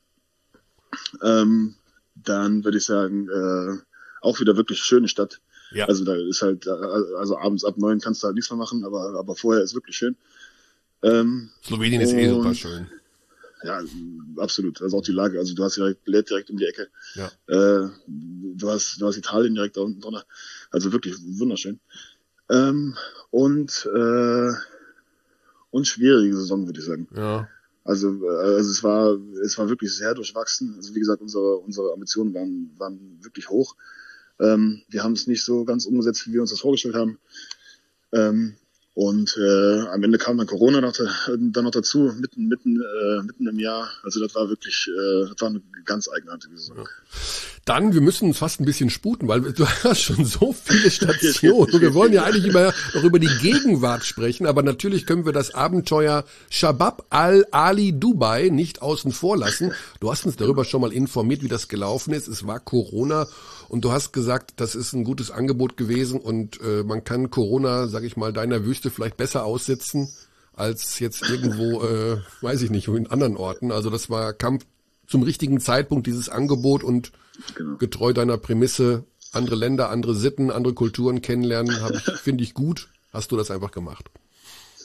B: Ähm, dann würde ich sagen, äh, auch wieder wirklich schöne Stadt. Ja. Also da ist halt, also abends ab neun kannst du halt nichts mehr machen, aber aber vorher ist wirklich schön. Ähm,
A: Slowenien ist eh super schön.
B: Ja, absolut. Also auch die Lage. Also du hast direkt Bled direkt um die Ecke. Ja. Äh, du hast du hast Italien direkt da unten drunter. Also wirklich wunderschön. Ähm, und äh, und schwierige Saison, würde ich sagen. Ja. Also, also es war es war wirklich sehr durchwachsen. Also wie gesagt, unsere unsere Ambitionen waren waren wirklich hoch. Ähm, wir haben es nicht so ganz umgesetzt, wie wir uns das vorgestellt haben. Ähm, und äh, am Ende kam dann Corona noch, dann noch dazu, mitten mitten äh, mitten im Jahr. Also das war wirklich, äh, das war eine ganz eigenartige Saison. Ja.
A: Dann, wir müssen uns fast ein bisschen sputen, weil du hast schon so viele Stationen. Wir wollen ja eigentlich immer noch über die Gegenwart sprechen, aber natürlich können wir das Abenteuer Shabab Al-Ali Dubai nicht außen vor lassen. Du hast uns darüber schon mal informiert, wie das gelaufen ist. Es war Corona und du hast gesagt, das ist ein gutes Angebot gewesen und äh, man kann Corona, sag ich mal, deiner Wüste vielleicht besser aussitzen als jetzt irgendwo, äh, weiß ich nicht, in anderen Orten. Also das war Kampf zum richtigen Zeitpunkt, dieses Angebot und genau. Getreu deiner Prämisse, andere Länder, andere Sitten, andere Kulturen kennenlernen, habe ich, finde ich gut. Hast du das einfach gemacht?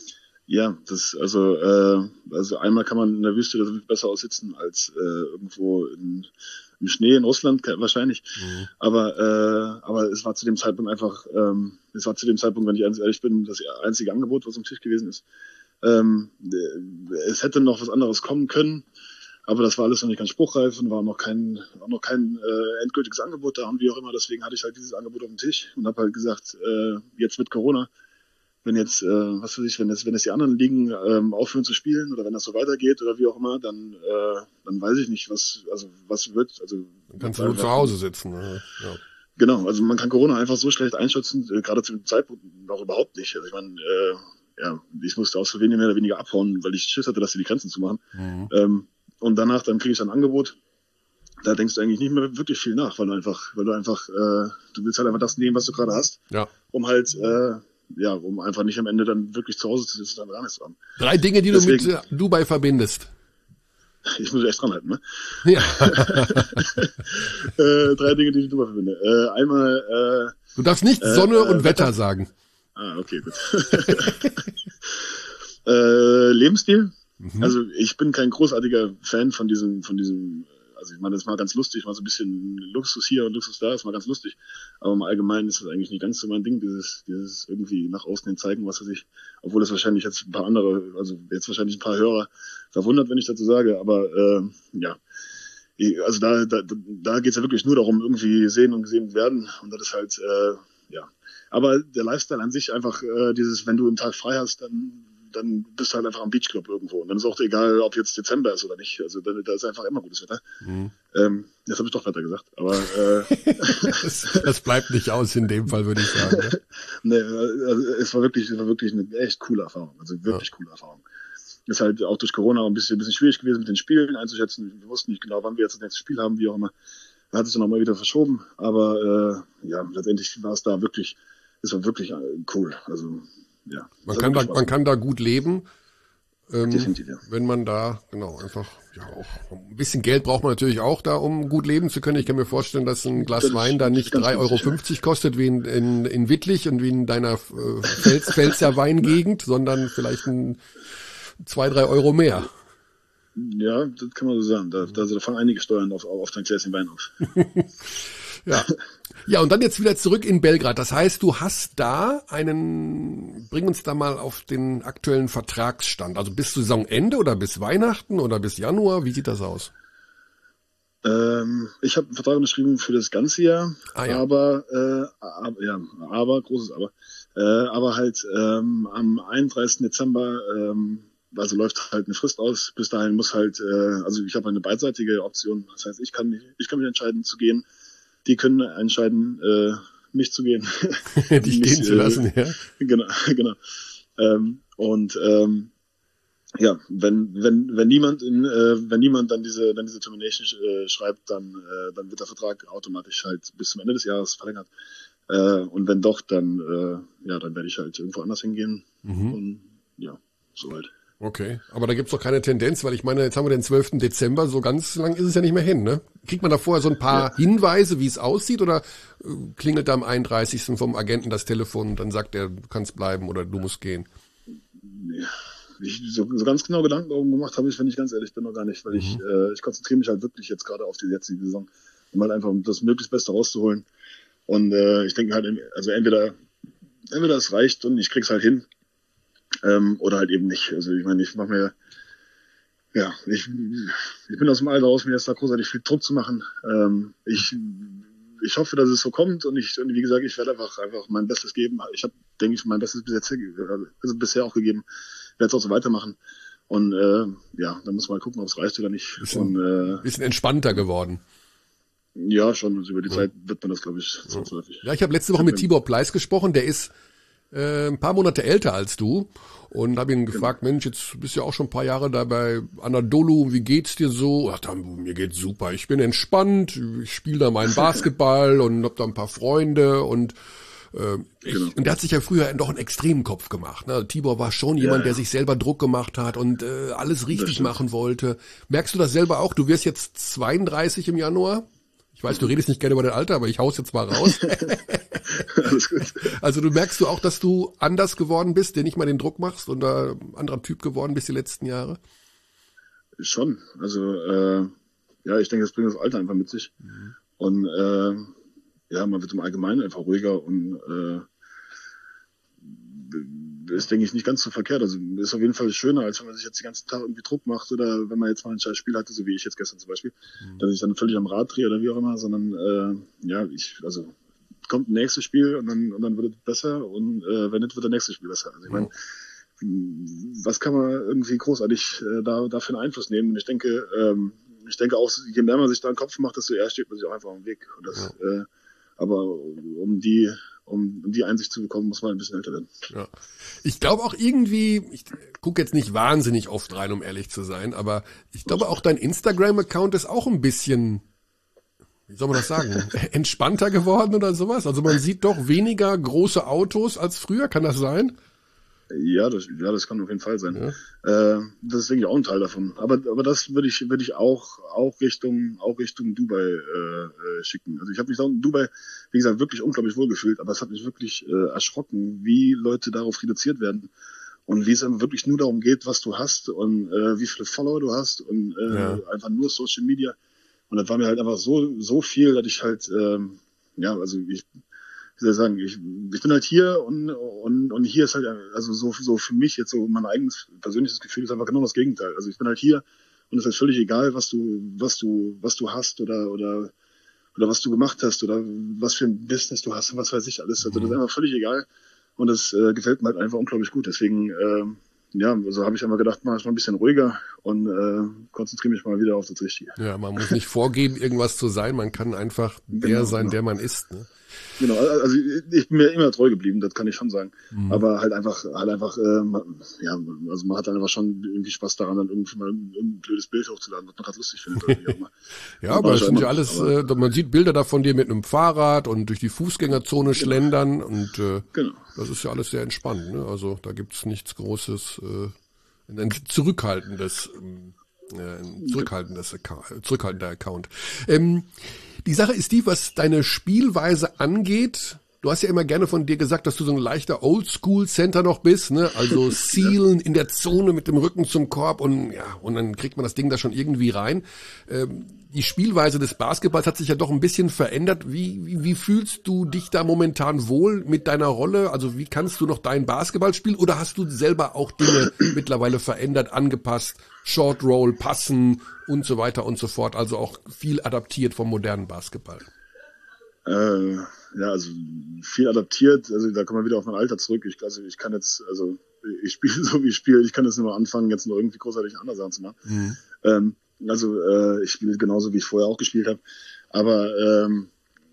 B: Ja, das also äh, also einmal kann man in der Wüste besser aussitzen als äh, irgendwo in, im Schnee in Russland wahrscheinlich. Mhm. Aber äh, aber es war zu dem Zeitpunkt einfach, ähm, es war zu dem Zeitpunkt, wenn ich ganz ehrlich bin, das einzige Angebot, was am Tisch gewesen ist. Ähm, es hätte noch was anderes kommen können, aber das war alles noch nicht ganz spruchreif und war noch kein auch noch kein äh, endgültiges Angebot da und wie auch immer. Deswegen hatte ich halt dieses Angebot auf dem Tisch und habe halt gesagt, äh, jetzt mit Corona. Wenn jetzt, äh, was weiß ich, wenn jetzt, wenn jetzt die anderen Ligen ähm, aufhören zu spielen oder wenn das so weitergeht oder wie auch immer, dann, äh, dann weiß ich nicht, was, also was wird. Also
A: dann kannst du nur zu Hause sitzen. Ne? Ja.
B: Genau, also man kann Corona einfach so schlecht einschätzen, äh, gerade zu dem Zeitpunkt noch überhaupt nicht. Also ich meine, äh, ja, ich musste aus Slowenien mehr oder weniger abhauen, weil ich Schiss hatte, dass sie die Grenzen zumachen. Mhm. Ähm, und danach dann kriege ich ein Angebot. Da denkst du eigentlich nicht mehr wirklich viel nach, weil du einfach, weil du einfach, äh, du willst halt einfach das nehmen, was du gerade hast,
A: ja.
B: um halt äh, ja, um einfach nicht am Ende dann wirklich zu Hause zu sitzen und dann gar nichts zu haben.
A: Drei Dinge, die Deswegen, du mit äh, Dubai verbindest.
B: Ich muss echt dran halten, ne?
A: Ja.
B: äh, drei Dinge, die ich mit Dubai verbinde. Äh, einmal, äh,
A: du darfst nicht Sonne äh, und Wetter, Wetter sagen.
B: Ah, okay, gut. äh, Lebensstil. Mhm. Also ich bin kein großartiger Fan von diesem, von diesem, also ich meine, das ist mal ganz lustig, mal so ein bisschen Luxus hier und Luxus da, ist mal ganz lustig. Aber im Allgemeinen ist das eigentlich nicht ganz so mein Ding, dieses, dieses irgendwie nach außen hin zeigen, was weiß ich. Obwohl das wahrscheinlich jetzt ein paar andere, also jetzt wahrscheinlich ein paar Hörer verwundert, wenn ich dazu sage. Aber äh, ja, also da, da, da geht es ja wirklich nur darum, irgendwie sehen und gesehen werden. Und das ist halt, äh, ja. Aber der Lifestyle an sich einfach, äh, dieses, wenn du einen Tag frei hast, dann dann bist du halt einfach am Beachclub irgendwo. Und dann ist auch egal, ob jetzt Dezember ist oder nicht. Also da, da ist einfach immer gutes Wetter. Mhm. Ähm, jetzt habe ich doch Wetter gesagt. Aber äh,
A: das, das bleibt nicht aus in dem Fall, würde ich sagen. Ne?
B: Nee, also es war wirklich, es war wirklich eine echt coole Erfahrung. Also wirklich ja. coole Erfahrung. Ist halt auch durch Corona ein bisschen, ein bisschen schwierig gewesen, mit den Spielen einzuschätzen. Wir wussten nicht genau, wann wir jetzt das nächste Spiel haben, wie auch immer. Da hat es dann auch mal wieder verschoben. Aber äh, ja, letztendlich war es da wirklich, es war wirklich äh, cool. Also ja,
A: man kann da, man kann da gut leben, ähm,
B: definitiv, ja.
A: wenn man da, genau, einfach, ja, auch ein bisschen Geld braucht man natürlich auch da, um gut leben zu können. Ich kann mir vorstellen, dass ein Glas das Wein da nicht drei Euro fünfzig kostet, wie in, in, in Wittlich und wie in deiner äh, Pfälz, Pfälzer Weingegend, sondern vielleicht ein zwei, drei Euro mehr.
B: Ja, das kann man so sagen. Da, da, da fangen einige Steuern auf, auf dein Gläschen Wein auf.
A: Ja. Ja, und dann jetzt wieder zurück in Belgrad. Das heißt, du hast da einen, bring uns da mal auf den aktuellen Vertragsstand. Also bis Saisonende oder bis Weihnachten oder bis Januar? Wie sieht das aus?
B: Ähm, ich habe einen Vertrag unterschrieben für das ganze Jahr, ah, ja. aber, äh, aber, ja, aber, großes Aber, äh, aber halt ähm, am einunddreißigsten Dezember, ähm, also läuft halt eine Frist aus. Bis dahin muss halt, äh, also ich habe eine beidseitige Option. Das heißt, ich kann mich, ich kann mich entscheiden zu gehen. Die können entscheiden, äh, mich zu gehen.
A: Dich gehen zu lassen,
B: äh,
A: ja.
B: Genau, genau. Ähm, und ähm, ja, wenn wenn wenn niemand in, äh, wenn niemand dann diese dann diese Termination äh, schreibt, dann äh, dann wird der Vertrag automatisch halt bis zum Ende des Jahres verlängert. Äh, und wenn doch, dann äh, ja, dann werde ich halt irgendwo anders hingehen. Mhm. Und ja, soweit.
A: Okay, aber da gibt's doch keine Tendenz, weil ich meine, jetzt haben wir den zwölften Dezember, so ganz lang ist es ja nicht mehr hin, ne? Kriegt man da vorher so ein paar ja. Hinweise, wie es aussieht, oder äh, klingelt da am einunddreißigsten vom Agenten das Telefon und dann sagt er, du kannst bleiben oder du musst gehen?
B: Ja, ich, so, so ganz genau Gedanken darum gemacht habe ich, wenn ich ganz ehrlich bin, noch gar nicht, weil mhm. ich äh, ich konzentriere mich halt wirklich jetzt gerade auf die jetzige Saison, um halt einfach das möglichst Beste rauszuholen. Und äh, ich denke halt, also entweder entweder es reicht und ich krieg's halt hin, Ähm, oder halt eben nicht. Also ich meine, ich mache mir, ja, ich, ich bin aus dem Alter raus, mir ist da großartig viel Druck zu machen. Ähm, ich, ich hoffe, dass es so kommt und ich, und wie gesagt, ich werde einfach, einfach mein Bestes geben. Ich habe, denke ich, mein Bestes bis jetzt, also bisher auch gegeben. Ich werde es auch so weitermachen. Und äh, ja, dann muss man mal gucken, ob es reicht oder nicht.
A: Bisschen,
B: und, äh,
A: bisschen entspannter geworden.
B: Ja, schon. Also über die ja. Zeit wird man das, glaube ich, zwangsläufig.
A: Ja, ich habe letzte Woche mit Tibor Pleiss gesprochen. Der ist äh, ein paar Monate älter als du und habe ihn gefragt, genau. Mensch, jetzt bist du ja auch schon ein paar Jahre da bei Anadolu, wie geht's dir so? Ach, mir geht's super, ich bin entspannt, ich spiele da meinen Basketball und hab da ein paar Freunde und äh, ich, genau. und der hat sich ja früher doch einen extremen Kopf gemacht. Ne? Tibor war schon jemand, ja, ja. der sich selber Druck gemacht hat und äh, alles richtig machen wollte. Merkst du das selber auch? Du wirst jetzt zweiunddreißig im Januar. Ich weiß, du redest nicht gerne über dein Alter, aber ich hau's jetzt mal raus.
B: Alles gut.
A: Also du merkst du auch, dass du anders geworden bist, dir nicht mal den Druck machst und da ein anderer Typ geworden bist die letzten Jahre?
B: Schon. Also äh, ja, ich denke, das bringt das Alter einfach mit sich. Mhm. Und äh, ja, man wird im Allgemeinen einfach ruhiger und äh, ist, denke ich, nicht ganz so verkehrt. Also ist auf jeden Fall schöner, als wenn man sich jetzt den ganzen Tag irgendwie Druck macht oder wenn man jetzt mal ein scheiß Spiel hatte, so wie ich jetzt gestern zum Beispiel, mhm. dass ich dann völlig am Rad drehe oder wie auch immer, sondern äh, ja, ich, also kommt ein nächstes Spiel und dann und dann wird es besser und äh, wenn nicht, wird das nächste Spiel besser. Also ich meine, was kann man irgendwie großartig äh, da, da für einen Einfluss nehmen? Und ich denke, ähm, ich denke auch, je mehr man sich da einen Kopf macht, desto eher steht man sich auch einfach am Weg. Und das, ja. äh, aber um die, um, um die Einsicht zu bekommen, muss man ein bisschen älter werden.
A: Ja. Ich glaube auch irgendwie, ich gucke jetzt nicht wahnsinnig oft rein, um ehrlich zu sein, aber ich glaube auch dein Instagram-Account ist auch ein bisschen, wie soll man das sagen, entspannter geworden oder sowas? Also man sieht doch weniger große Autos als früher, kann das sein?
B: Ja, das, ja, das kann auf jeden Fall sein. Ja. Äh, das ist, denke ich, auch ein Teil davon. Aber, aber das würde ich, würde ich auch, auch Richtung, auch Richtung Dubai äh, äh, schicken. Also ich habe mich da in Dubai, wie gesagt, wirklich unglaublich wohl gefühlt. Aber es hat mich wirklich äh, erschrocken, wie Leute darauf reduziert werden und wie es einem wirklich nur darum geht, was du hast und äh, wie viele Follower du hast und äh, ja. einfach nur Social Media. Und das war mir halt einfach so, so viel, dass ich halt, ähm, ja, also ich wie soll ich sagen, ich, ich bin halt hier und, und, und hier ist halt, also so, so für mich jetzt so mein eigenes persönliches Gefühl ist einfach genau das Gegenteil. Also ich bin halt hier und es ist halt völlig egal, was du, was du, was du hast oder, oder, oder was du gemacht hast oder was für ein Business du hast und was weiß ich alles. Also das ist einfach völlig egal und das äh, gefällt mir halt einfach unglaublich gut. Deswegen, äh, ja, also habe ich einfach gedacht, mach ich mal ein bisschen ruhiger und äh, konzentriere mich mal wieder auf das Richtige.
A: Ja, man muss nicht vorgeben, irgendwas zu sein, man kann einfach der genau, sein, genau. der man ist, ne?
B: Genau, also ich bin mir immer treu geblieben, das kann ich schon sagen. Mhm. Aber halt einfach, halt einfach, äh, man, ja, also man hat einfach schon irgendwie Spaß daran, dann irgendwie mal ein, ein blödes Bild hochzuladen, was man gerade lustig findet. Oder wie auch immer.
A: Ja, aber das sind ja alles, aber, äh, man sieht Bilder da von dir mit einem Fahrrad und durch die Fußgängerzone genau. schlendern und äh, genau. das ist ja alles sehr entspannt, ne? Also da gibt's nichts Großes, äh, ein zurückhaltendes, äh, ein zurückhaltendes Account, zurückhaltender Account. Ähm, Die Sache ist die, was deine Spielweise angeht. Du hast ja immer gerne von dir gesagt, dass du so ein leichter Oldschool-Center noch bist, ne? Also Sealen in der Zone mit dem Rücken zum Korb und ja, und dann kriegt man das Ding da schon irgendwie rein. Ähm, die Spielweise des Basketballs hat sich ja doch ein bisschen verändert. Wie, wie, wie fühlst du dich da momentan wohl mit deiner Rolle? Also wie kannst du noch dein Basketball spielen oder hast du selber auch Dinge mittlerweile verändert, angepasst, Short Roll, Passen und so weiter und so fort? Also auch viel adaptiert vom modernen Basketball.
B: Äh, ja, also viel adaptiert. Also da kommen wir wieder auf mein Alter zurück. Ich, also ich kann jetzt, also ich spiele so wie ich spiele. Ich kann jetzt nicht mal anfangen, jetzt noch irgendwie großartig andere Sachen zu machen. Mhm. Ähm, also äh, ich spiele genauso, wie ich vorher auch gespielt habe. Aber ähm,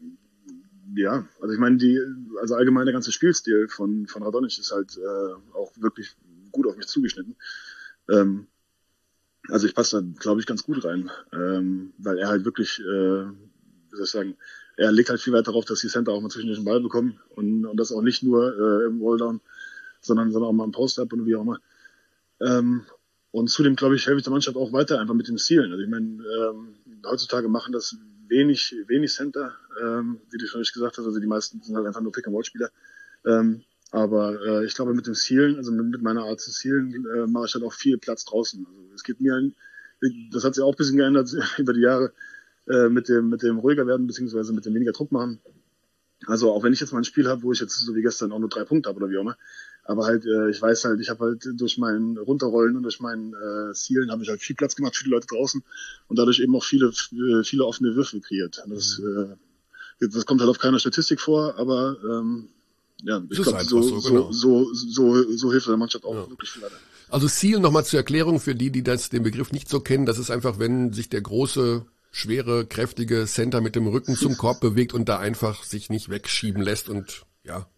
B: ja, also ich meine, die, also allgemein der ganze Spielstil von von Radonjic ist halt äh, auch wirklich gut auf mich zugeschnitten. Ähm, also ich passe da, glaube ich, ganz gut rein, ähm, weil er halt wirklich, äh, wie soll ich sagen, er legt halt viel Wert darauf, dass die Center auch mal zwischendurch den Ball bekommen und, und das auch nicht nur äh, im Rolldown, sondern, sondern auch mal im Post-Up und wie auch immer. Ähm, und zudem, glaube ich, helfe ich der Mannschaft auch weiter einfach mit den Zielen. Also ich meine, ähm, heutzutage machen das wenig wenig Center, ähm, wie du schon richtig gesagt hast, also die meisten sind halt einfach nur Pick-and-Roll-Spieler. Ähm, aber äh, ich glaube, mit dem Zielen, also mit, mit meiner Art zu zielen, äh, mache ich halt auch viel Platz draußen. Also es geht mir, ein, das hat sich auch ein bisschen geändert über die Jahre, äh, mit dem mit dem ruhiger werden, beziehungsweise mit dem weniger Druck machen. Also auch wenn ich jetzt mal ein Spiel habe, wo ich jetzt so wie gestern auch nur drei Punkte habe oder wie auch immer, aber halt, äh, ich weiß halt, ich habe halt durch mein Runterrollen und durch mein äh, Zielen habe ich halt viel Platz gemacht für die Leute draußen und dadurch eben auch viele viele offene Würfe kreiert. Das, äh, das kommt halt auf keiner Statistik vor, aber ähm, ja, ich glaube, so, so, genau. so, so, so, so hilft der Mannschaft auch ja. wirklich viel weiter.
A: Also Ziel nochmal zur Erklärung für die, die das den Begriff nicht so kennen, das ist einfach, wenn sich der große, schwere, kräftige Center mit dem Rücken zum Korb bewegt und da einfach sich nicht wegschieben lässt und ja,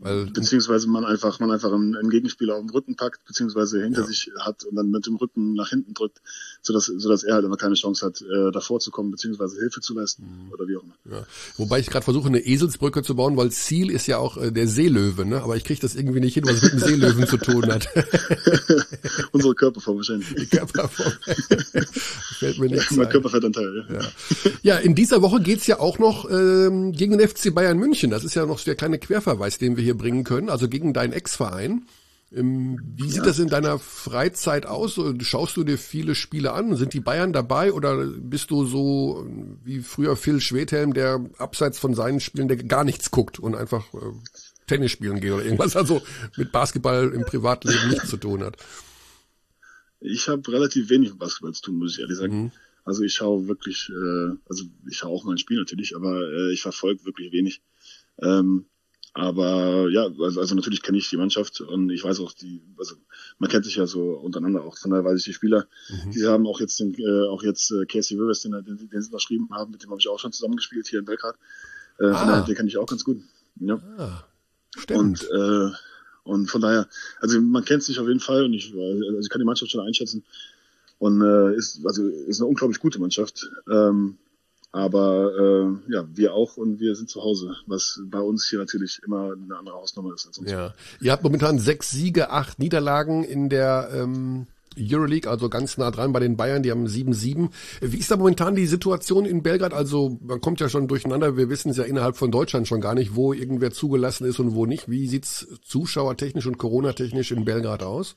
A: Weil,
B: beziehungsweise man einfach, man einfach einen, einen Gegenspieler auf den Rücken packt, beziehungsweise hinter ja. sich hat und dann mit dem Rücken nach hinten drückt, sodass, sodass er halt immer keine Chance hat, äh, davor zu kommen, beziehungsweise Hilfe zu leisten mhm. oder wie auch immer.
A: Ja. Wobei ich gerade versuche, eine Eselsbrücke zu bauen, weil Ziel ist ja auch äh, der Seelöwe, ne? Aber ich kriege das irgendwie nicht hin, was mit dem Seelöwen zu tun hat.
B: Unsere Körperform wahrscheinlich.
A: Die Körperform. Fällt mir nicht
B: ja, mein Körperfettanteil, ja.
A: ja. Ja, in dieser Woche geht's ja auch noch ähm, gegen den F C Bayern München. Das ist ja noch der kleine Querverweis, den wir hier bringen können, also gegen deinen Ex-Verein. Ähm, wie sieht ja. das in deiner Freizeit aus? Schaust du dir viele Spiele an? Sind die Bayern dabei oder bist du so wie früher Phil Schwedhelm, der abseits von seinen Spielen der gar nichts guckt und einfach äh, Tennis spielen geht oder irgendwas, also mit Basketball im Privatleben nichts zu tun hat?
B: Ich habe relativ wenig mit Basketball zu tun, muss ich ehrlich sagen. Mhm. Also ich schaue wirklich, äh, also ich schaue auch mal ein Spiel natürlich, aber äh, ich verfolge wirklich wenig. Ähm, aber ja, also, also natürlich kenne ich die Mannschaft und ich weiß auch die, also man kennt sich ja so untereinander auch, von daher weiß ich die Spieler. Mhm. Die haben auch jetzt den, äh, auch jetzt äh, Casey Rivers, den, den, den sie unterschrieben haben, mit dem habe ich auch schon zusammengespielt hier in Belgrad. Äh, ah. Von daher, den kenne ich auch ganz gut. Ja. Ah, stimmt. Und äh, Und von daher, also man kennt sich auf jeden Fall und ich, also ich kann die Mannschaft schon einschätzen und äh, ist also ist eine unglaublich gute Mannschaft. Ähm, aber äh, ja, wir auch und wir sind zu Hause, was bei uns hier natürlich immer eine andere Hausnummer ist als uns.
A: Ja, ihr habt momentan sechs Siege, acht Niederlagen in der ähm Euroleague, also ganz nah dran bei den Bayern, die haben sieben sieben. Wie ist da momentan die Situation in Belgrad? Also man kommt ja schon durcheinander, wir wissen es ja innerhalb von Deutschland schon gar nicht, wo irgendwer zugelassen ist und wo nicht. Wie sieht's zuschauertechnisch und Corona-technisch in Belgrad aus?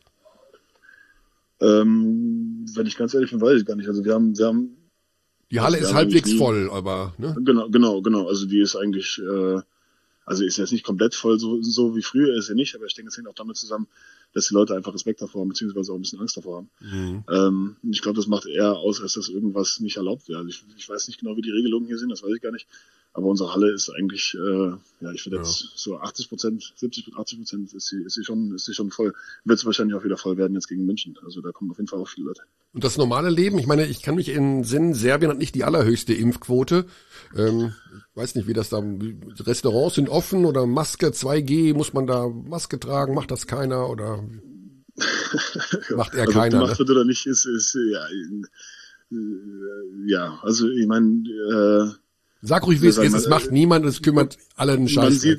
B: Ähm, wenn ich ganz ehrlich bin, weiß ich gar nicht. Also wir haben, wir haben
A: die Halle also ist halbwegs nie, voll, aber ne?
B: Genau, genau, genau. Also die ist eigentlich äh, also ist jetzt nicht komplett voll, so, so wie früher ist sie nicht, aber ich denke, es hängt auch damit zusammen, dass die Leute einfach Respekt davor haben, beziehungsweise auch ein bisschen Angst davor haben. Mhm. Ähm, ich glaube, das macht eher aus, als dass irgendwas nicht erlaubt wäre. Also ich, ich weiß nicht genau, wie die Regelungen hier sind, das weiß ich gar nicht. Aber unsere Halle ist eigentlich, äh, ja, ich würde jetzt ja. so achtzig Prozent, siebzig, achtzig Prozent ist sie, ist sie schon, ist sie schon voll. Wird es wahrscheinlich auch wieder voll werden jetzt gegen München. Also da kommen auf jeden Fall auch viele Leute.
A: Und das normale Leben, ich meine, ich kann mich in Sinn, Serbien hat nicht die allerhöchste Impfquote. Ähm, ich weiß nicht, wie das da, Restaurants sind offen oder Maske, zwei G, muss man da Maske tragen, macht das keiner oder macht er
B: also,
A: keiner?
B: Gemacht
A: ne?
B: wird oder nicht, ist, ist ja, äh, ja, also ich meine, äh,
A: Sag ruhig, wie es ist, es macht niemand, es kümmert alle den Scheiß. Man sieht,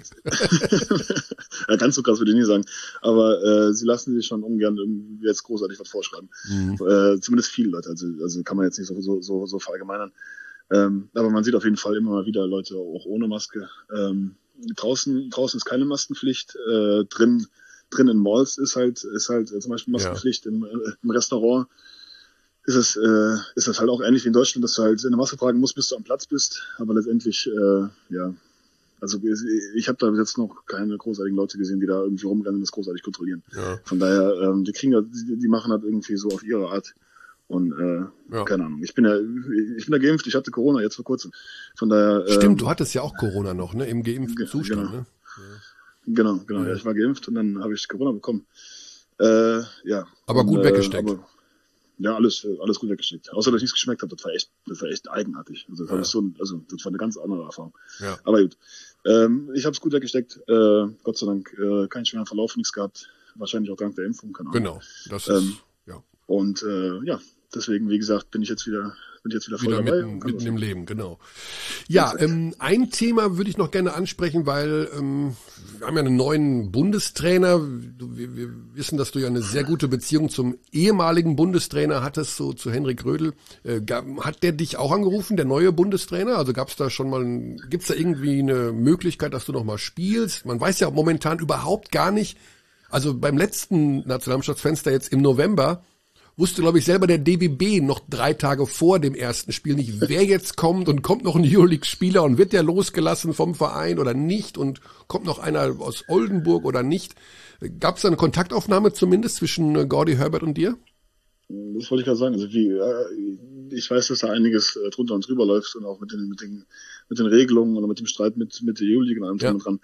B: ja, ganz so krass würde ich nie sagen, aber äh, sie lassen sich schon ungern irgendwie jetzt großartig was vorschreiben. Mhm. Äh, zumindest viele Leute, also, also kann man jetzt nicht so, so, so, so verallgemeinern. Ähm, aber man sieht auf jeden Fall immer mal wieder Leute auch ohne Maske. Ähm, draußen, draußen ist keine Maskenpflicht, äh, drin, drin in Malls ist halt, ist halt äh, zum Beispiel Maskenpflicht ja. im, äh, im Restaurant. Ist es, äh, ist das halt auch ähnlich wie in Deutschland, dass du halt eine Maske tragen musst, bis du am Platz bist. Aber letztendlich, äh, ja, also ich habe da jetzt noch keine großartigen Leute gesehen, die da irgendwie rumrennen und das großartig kontrollieren. Ja. Von daher, ähm, die kriegen, die, die machen das irgendwie so auf ihre Art. Und äh, ja. keine Ahnung. Ich bin ja, ich bin ja geimpft. Ich hatte Corona jetzt vor kurzem. Von daher.
A: Stimmt, ähm, du hattest ja auch Corona noch, ne, im geimpften g- Zustand,
B: genau.
A: ne?
B: Ja. Genau, genau. Ja. Ja, ich war geimpft und dann habe ich Corona bekommen. Äh, ja.
A: Aber
B: und,
A: gut weggesteckt.
B: Äh, aber, ja, alles, alles gut weggesteckt. Außer, dass ich nichts geschmeckt habe. Das war echt, das war echt eigenartig. Also, das, ja. so, also, das war eine ganz andere Erfahrung. Ja. Aber gut. Ähm, ich habe es gut weggesteckt. Äh, Gott sei Dank äh, keinen schweren Verlauf, nichts gehabt. Wahrscheinlich auch dank der Impfung, keine Ahnung.
A: Genau. Das ist, ähm,
B: ja. Und äh, ja, deswegen, wie gesagt, bin ich jetzt wieder, bin ich jetzt wieder voll
A: wieder
B: dabei.
A: Mitten, mitten im Leben, genau. Ja, ähm, ein Thema würde ich noch gerne ansprechen, weil ähm, wir haben ja einen neuen Bundestrainer. Du, wir, wir wissen, dass du ja eine sehr gute Beziehung zum ehemaligen Bundestrainer hattest, so zu Henrik Rödel. Äh, gab, hat der dich auch angerufen, der neue Bundestrainer? Also gab es da schon mal, gibt es da irgendwie eine Möglichkeit, dass du noch mal spielst? Man weiß ja momentan überhaupt gar nicht. Also beim letzten Nationalmannschaftsfenster jetzt im November wusste, glaube ich, selber der D B B noch drei Tage vor dem ersten Spiel nicht, wer jetzt kommt und kommt noch ein Euroleague-Spieler und wird der losgelassen vom Verein oder nicht und kommt noch einer aus Oldenburg oder nicht. Gab es da eine Kontaktaufnahme zumindest zwischen Gordy Herbert und dir?
B: Das wollte ich gerade sagen. Also wie, ich weiß, dass da einiges drunter und drüber läuft und auch mit den, mit den, mit den Regelungen oder mit dem Streit mit, mit der Euroleague und allem drum und dran.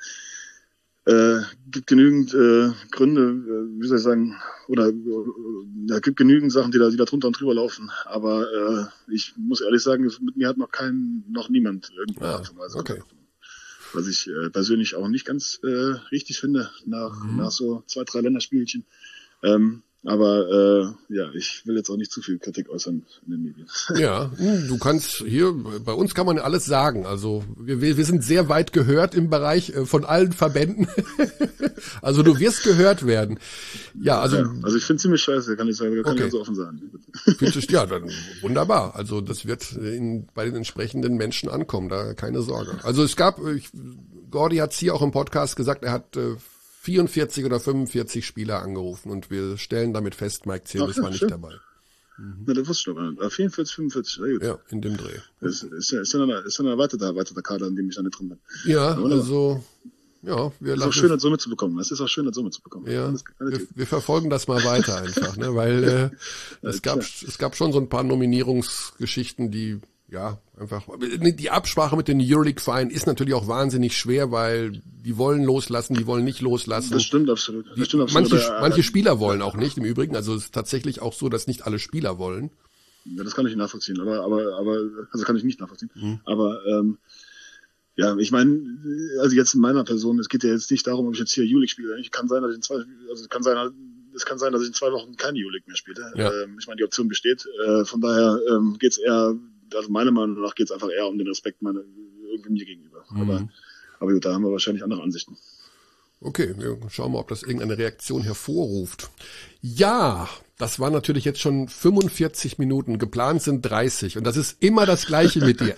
B: Äh, gibt genügend äh, Gründe, äh, wie soll ich sagen, oder äh, gibt genügend Sachen, die da, die da drunter und drüber laufen. Aber äh, ich muss ehrlich sagen, mit mir hat noch kein, noch niemand irgendwo
A: ah, okay.
B: Was ich äh, persönlich auch nicht ganz äh, richtig finde, nach, mhm. nach so zwei, drei Länderspielchen. Ähm, aber äh, ja, ich will jetzt auch nicht zu viel Kritik äußern in den Medien.
A: Ja, du kannst hier, bei uns kann man alles sagen. Also wir, wir sind sehr weit gehört im Bereich äh, von allen Verbänden. Also du wirst gehört werden. Ja, also
B: ja, also ich finde ziemlich scheiße, kann ich sagen, kann
A: okay.
B: ich so offen sagen.
A: Findest du, ja, dann wunderbar. Also das wird in, bei den entsprechenden Menschen ankommen, da keine Sorge. Also es gab, ich, Gordy hat es hier auch im Podcast gesagt, er hat äh, vierundvierzig oder fünfundvierzig Spieler angerufen und wir stellen damit fest, Mike Zirbis
B: ja,
A: war nicht
B: schön.
A: dabei.
B: Mhm. Na, das wusste ich noch. vierundvierzig, fünfundvierzig, ja, gut.
A: Ja, in dem Dreh.
B: Ist, ist, ist, dann ein, ist dann ein erweiterter, erweiterter Kader, in dem ich da nicht drin bin.
A: Ja, ja also, ja, wir
B: lassen. Ist auch schön, das so mitzubekommen. Es ist auch schön, das so mitzubekommen.
A: Ja, alles, alles wir, wir verfolgen das mal weiter einfach, ne, weil äh, es gab, es gab schon so ein paar Nominierungsgeschichten, die ja, einfach, die Absprache mit den Euroleague-Vereinen ist natürlich auch wahnsinnig schwer, weil die wollen loslassen, die wollen nicht loslassen.
B: Das stimmt absolut. Das stimmt absolut.
A: Manche, aber, manche Spieler wollen auch nicht, im Übrigen. Also es ist tatsächlich auch so, dass nicht alle Spieler wollen.
B: Ja, das kann ich nachvollziehen, aber, aber, aber, also kann ich nicht nachvollziehen. Mhm. Aber, ähm, ja, ich meine, also jetzt in meiner Person, es geht ja jetzt nicht darum, ob ich jetzt hier Euroleague spiele. Ich kann sein, dass ich in zwei, also es kann sein, es kann sein, dass ich in zwei Wochen keine Euroleague mehr spiele. Ja. Ähm, ich meine, die Option besteht. Äh, von daher ähm, geht es eher, also meiner Meinung nach geht es einfach eher um den Respekt meiner irgendwie mir gegenüber. Mhm. Aber, aber gut, da haben wir wahrscheinlich andere Ansichten.
A: Okay, wir schauen mal, ob das irgendeine Reaktion hervorruft. Ja, das waren natürlich jetzt schon fünfundvierzig Minuten. Geplant sind dreißig und das ist immer das Gleiche mit dir.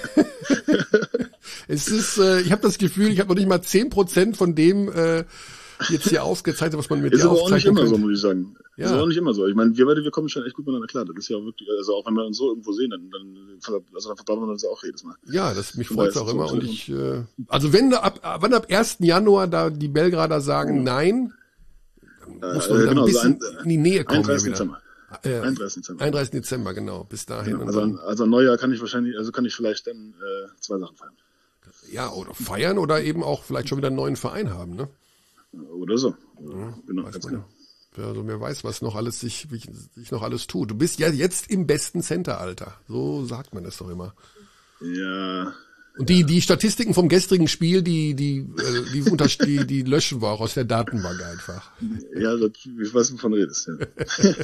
A: Es ist, äh, ich habe das Gefühl, ich habe noch nicht mal zehn Prozent von dem äh, jetzt hier aufgezeichnet, was man mit dir aufzeichnen kann. Ist aber auch nicht immer
B: so, muss ich sagen. Ja. Ist auch nicht immer so. Ich meine, wir beide, wir kommen schon echt gut miteinander klar. Das ist ja auch wirklich, also auch wenn wir uns so irgendwo sehen, dann, dann, also dann verbauen wir uns ja auch jedes Mal.
A: Ja, das mich freut auch immer. Und ich, äh, also wenn da ab, wenn ab ersten Januar da die Belgrader sagen ja. Nein, dann muss man äh, genau, ein bisschen also ein, in die Nähe kommen.
B: einunddreißigsten Dezember.
A: Äh, einunddreißigsten Dezember. einunddreißigsten Dezember, genau. Bis dahin.
B: Genau, also, an, also an Neujahr kann ich wahrscheinlich, also kann ich vielleicht dann äh, zwei Sachen feiern.
A: Ja, oder feiern oder eben auch vielleicht schon wieder einen neuen Verein haben, ne?
B: Oder so.
A: Ja,
B: genau, ganz genau.
A: Ja, also wer weiß, was noch alles sich, sich noch alles tut. Du bist ja jetzt im besten Center-Alter. So sagt man es doch immer.
B: Ja.
A: Und die, die Statistiken vom gestrigen Spiel, die, die, äh, die, unter, die, die löschen wir auch aus der Datenbank einfach.
B: Ja, das, ich weiß, wovon du redest. Ja.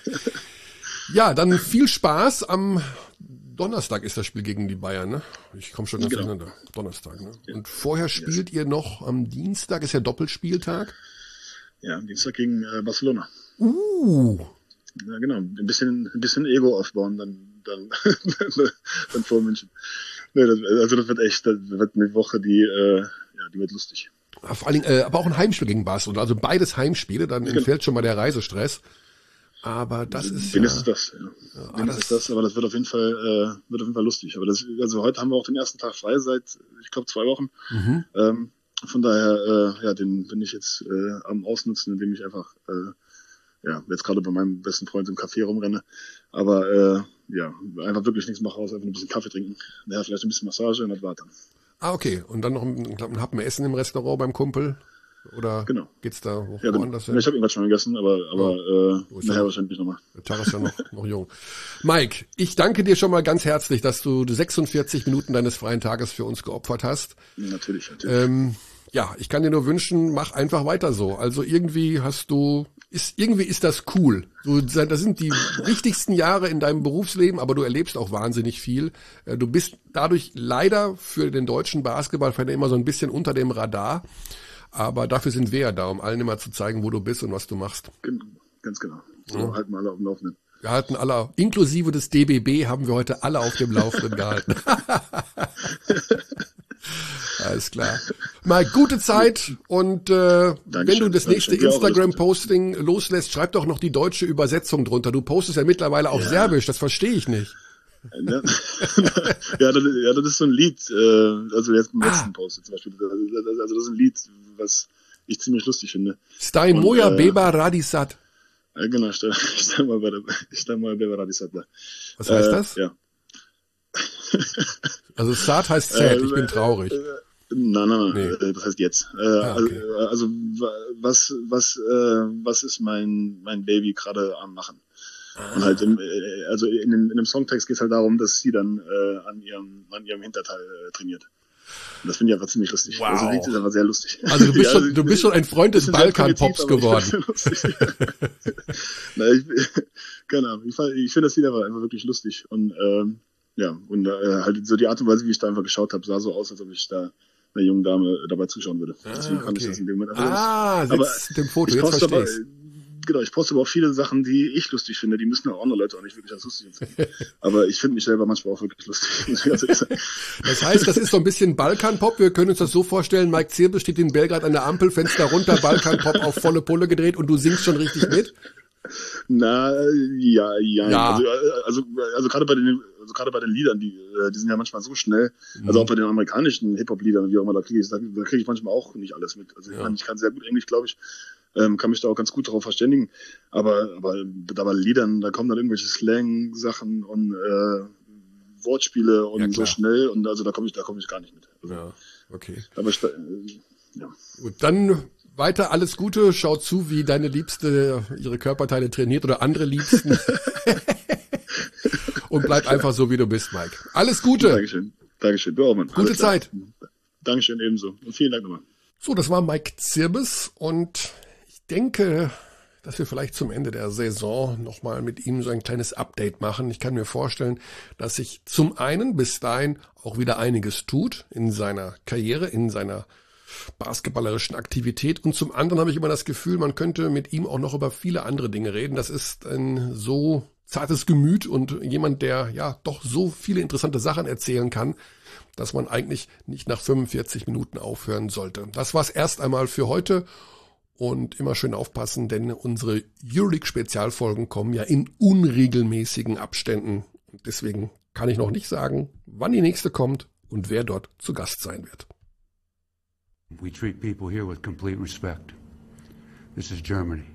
A: Ja, dann viel Spaß. Am Donnerstag ist das Spiel gegen die Bayern, ne? Ich komme schon ganz
B: genau.
A: durcheinander. Donnerstag, ne? Ja. Und vorher spielt yes. ihr noch am Dienstag, ist ja Doppelspieltag.
B: Ja, am Dienstag gegen äh, Barcelona.
A: Uh.
B: Ja, genau. Ein bisschen, ein bisschen Ego aufbauen, dann, dann, dann vor München. Nee, das, also das wird echt, das wird eine Woche, die, äh, ja, die wird lustig.
A: Vor allen Dingen, äh, aber auch ein Heimspiel gegen Barcelona, also beides Heimspiele, dann genau. entfällt schon mal der Reisestress. Aber das ist
B: wenigstens ja, das, ja. ja wenigstens das, das, aber das wird auf jeden Fall, äh, wird auf jeden Fall lustig. Aber das, also heute haben wir auch den ersten Tag frei seit, ich glaube, zwei Wochen. Mhm. Ähm, von daher, äh, ja, den bin ich jetzt äh, am Ausnutzen, indem ich einfach, äh, ja, jetzt gerade bei meinem besten Freund im Café rumrenne. Aber äh, ja, einfach wirklich nichts mache, außer einfach ein bisschen Kaffee trinken. Ja, vielleicht ein bisschen Massage und das war dann.
A: Ah, okay. Und dann noch ein, ein Happen Essen im Restaurant beim Kumpel? Oder
B: genau.
A: Geht's da
B: ja, woanders hin? Ich habe irgendwas schon gegessen, aber, aber oh. äh, nachher ja, wahrscheinlich nochmal.
A: Der Tag ist ja noch, noch jung. Mike, ich danke dir schon mal ganz herzlich, dass du sechsundvierzig Minuten deines freien Tages für uns geopfert hast.
B: Ja, natürlich, natürlich.
A: Ähm, ja, ich kann dir nur wünschen, mach einfach weiter so. Also irgendwie hast du, ist, irgendwie ist das cool. Du, das sind die wichtigsten Jahre in deinem Berufsleben, aber du erlebst auch wahnsinnig viel. Du bist dadurch leider für den deutschen Basketballverein immer so ein bisschen unter dem Radar. Aber dafür sind wir ja da, um allen immer zu zeigen, wo du bist und was du machst.
B: Ganz genau. So ja. halten wir alle auf dem Laufenden.
A: Wir halten alle, inklusive des D B B, haben wir heute alle auf dem Laufenden gehalten. Alles klar. Mal gute Zeit und äh, wenn du das nächste Instagram-Posting loslässt, schreib doch noch die deutsche Übersetzung drunter. Du postest ja mittlerweile auf ja. Serbisch, das verstehe ich nicht.
B: ja, das, ja, das ist so ein Lied, äh, also jetzt im letzten ah. Post zum Beispiel, also das ist ein Lied, was ich ziemlich lustig finde.
A: Stai moja äh, beba radi sad.
B: Ja, genau, ich stell mal bei beba radi sad da.
A: Was heißt äh, das?
B: Ja.
A: Also sad heißt sad, ich bin traurig.
B: Äh, nein, nein, nein, nee. Das heißt jetzt. Äh, ah, okay. Also, also was, was, äh, was ist mein, mein Baby gerade am machen? Und halt im, also in dem, in dem Songtext geht es halt darum, dass sie dann äh, an ihrem an ihrem Hinterteil äh, trainiert. Und das finde ich einfach ziemlich lustig.
A: Wow.
B: Also Lied ist einfach sehr lustig.
A: Also du bist
B: ja,
A: schon,
B: also,
A: du bist schon ein Freund des Balkan-Pops geworden.
B: Na, ich, keine Ahnung. Ich, ich finde das Lied aber einfach wirklich lustig. Und ähm, ja, und äh, halt so die Art und Weise, wie ich da einfach geschaut habe, sah so aus, als ob ich da einer jungen Dame dabei zuschauen würde.
A: Ah,
B: Deswegen kann
A: okay.
B: ich das in dem Moment. Also
A: ah,
B: das, aber
A: mit dem Foto,
B: ich
A: jetzt
B: poste
A: verstehe
B: aber, genau, ich poste aber auch viele Sachen, die ich lustig finde. Die müssen auch andere Leute auch nicht wirklich als lustig empfinden. Aber ich finde mich selber manchmal auch wirklich lustig. Muss ich ganz ehrlich sagen.
A: Das heißt, das ist so ein bisschen Balkan-Pop. Wir können uns das so vorstellen, Mike Zirbis steht in Belgrad an der Ampel, Fenster runter, Balkan-Pop auf volle Pulle gedreht und du singst schon richtig mit?
B: Na, ja, ja.
A: Ja.
B: Also, also, also gerade bei den, also gerade bei den Liedern, die, die sind ja manchmal so schnell. Mhm. Also auch bei den amerikanischen Hip-Hop-Liedern, wie auch immer, da kriege ich, da, da kriege ich manchmal auch nicht alles mit. Also ich
A: ja.
B: meine, ich kann sehr gut Englisch, glaube ich, ähm, kann mich da auch ganz gut darauf verständigen. Aber, aber da bei Liedern, da kommen dann irgendwelche Slang-Sachen und äh, Wortspiele und ja, so schnell und also da komme ich, da komme ich gar nicht mit. Also,
A: ja, okay.
B: Aber ich, äh, ja.
A: Gut, dann weiter alles Gute. Schau zu, wie deine Liebste ihre Körperteile trainiert oder andere Liebsten. Und bleib einfach so, wie du bist, Mike. Alles Gute.
B: Dankeschön. Dankeschön. Du auch, Mann.
A: Gute Zeit.
B: Dankeschön ebenso. Und vielen Dank nochmal.
A: So, das war Mike Zirbis und ich denke, dass wir vielleicht zum Ende der Saison nochmal mit ihm so ein kleines Update machen. Ich kann mir vorstellen, dass sich zum einen bis dahin auch wieder einiges tut in seiner Karriere, in seiner basketballerischen Aktivität und zum anderen habe ich immer das Gefühl, man könnte mit ihm auch noch über viele andere Dinge reden. Das ist ein so zartes Gemüt und jemand, der ja doch so viele interessante Sachen erzählen kann, dass man eigentlich nicht nach fünfundvierzig Minuten aufhören sollte. Das war's erst einmal für heute und immer schön aufpassen, denn unsere Euroleague-Spezialfolgen kommen ja in unregelmäßigen Abständen und deswegen kann ich noch nicht sagen, wann die nächste kommt und wer dort zu Gast sein wird.
C: We treat people here with complete respect. This is Germany.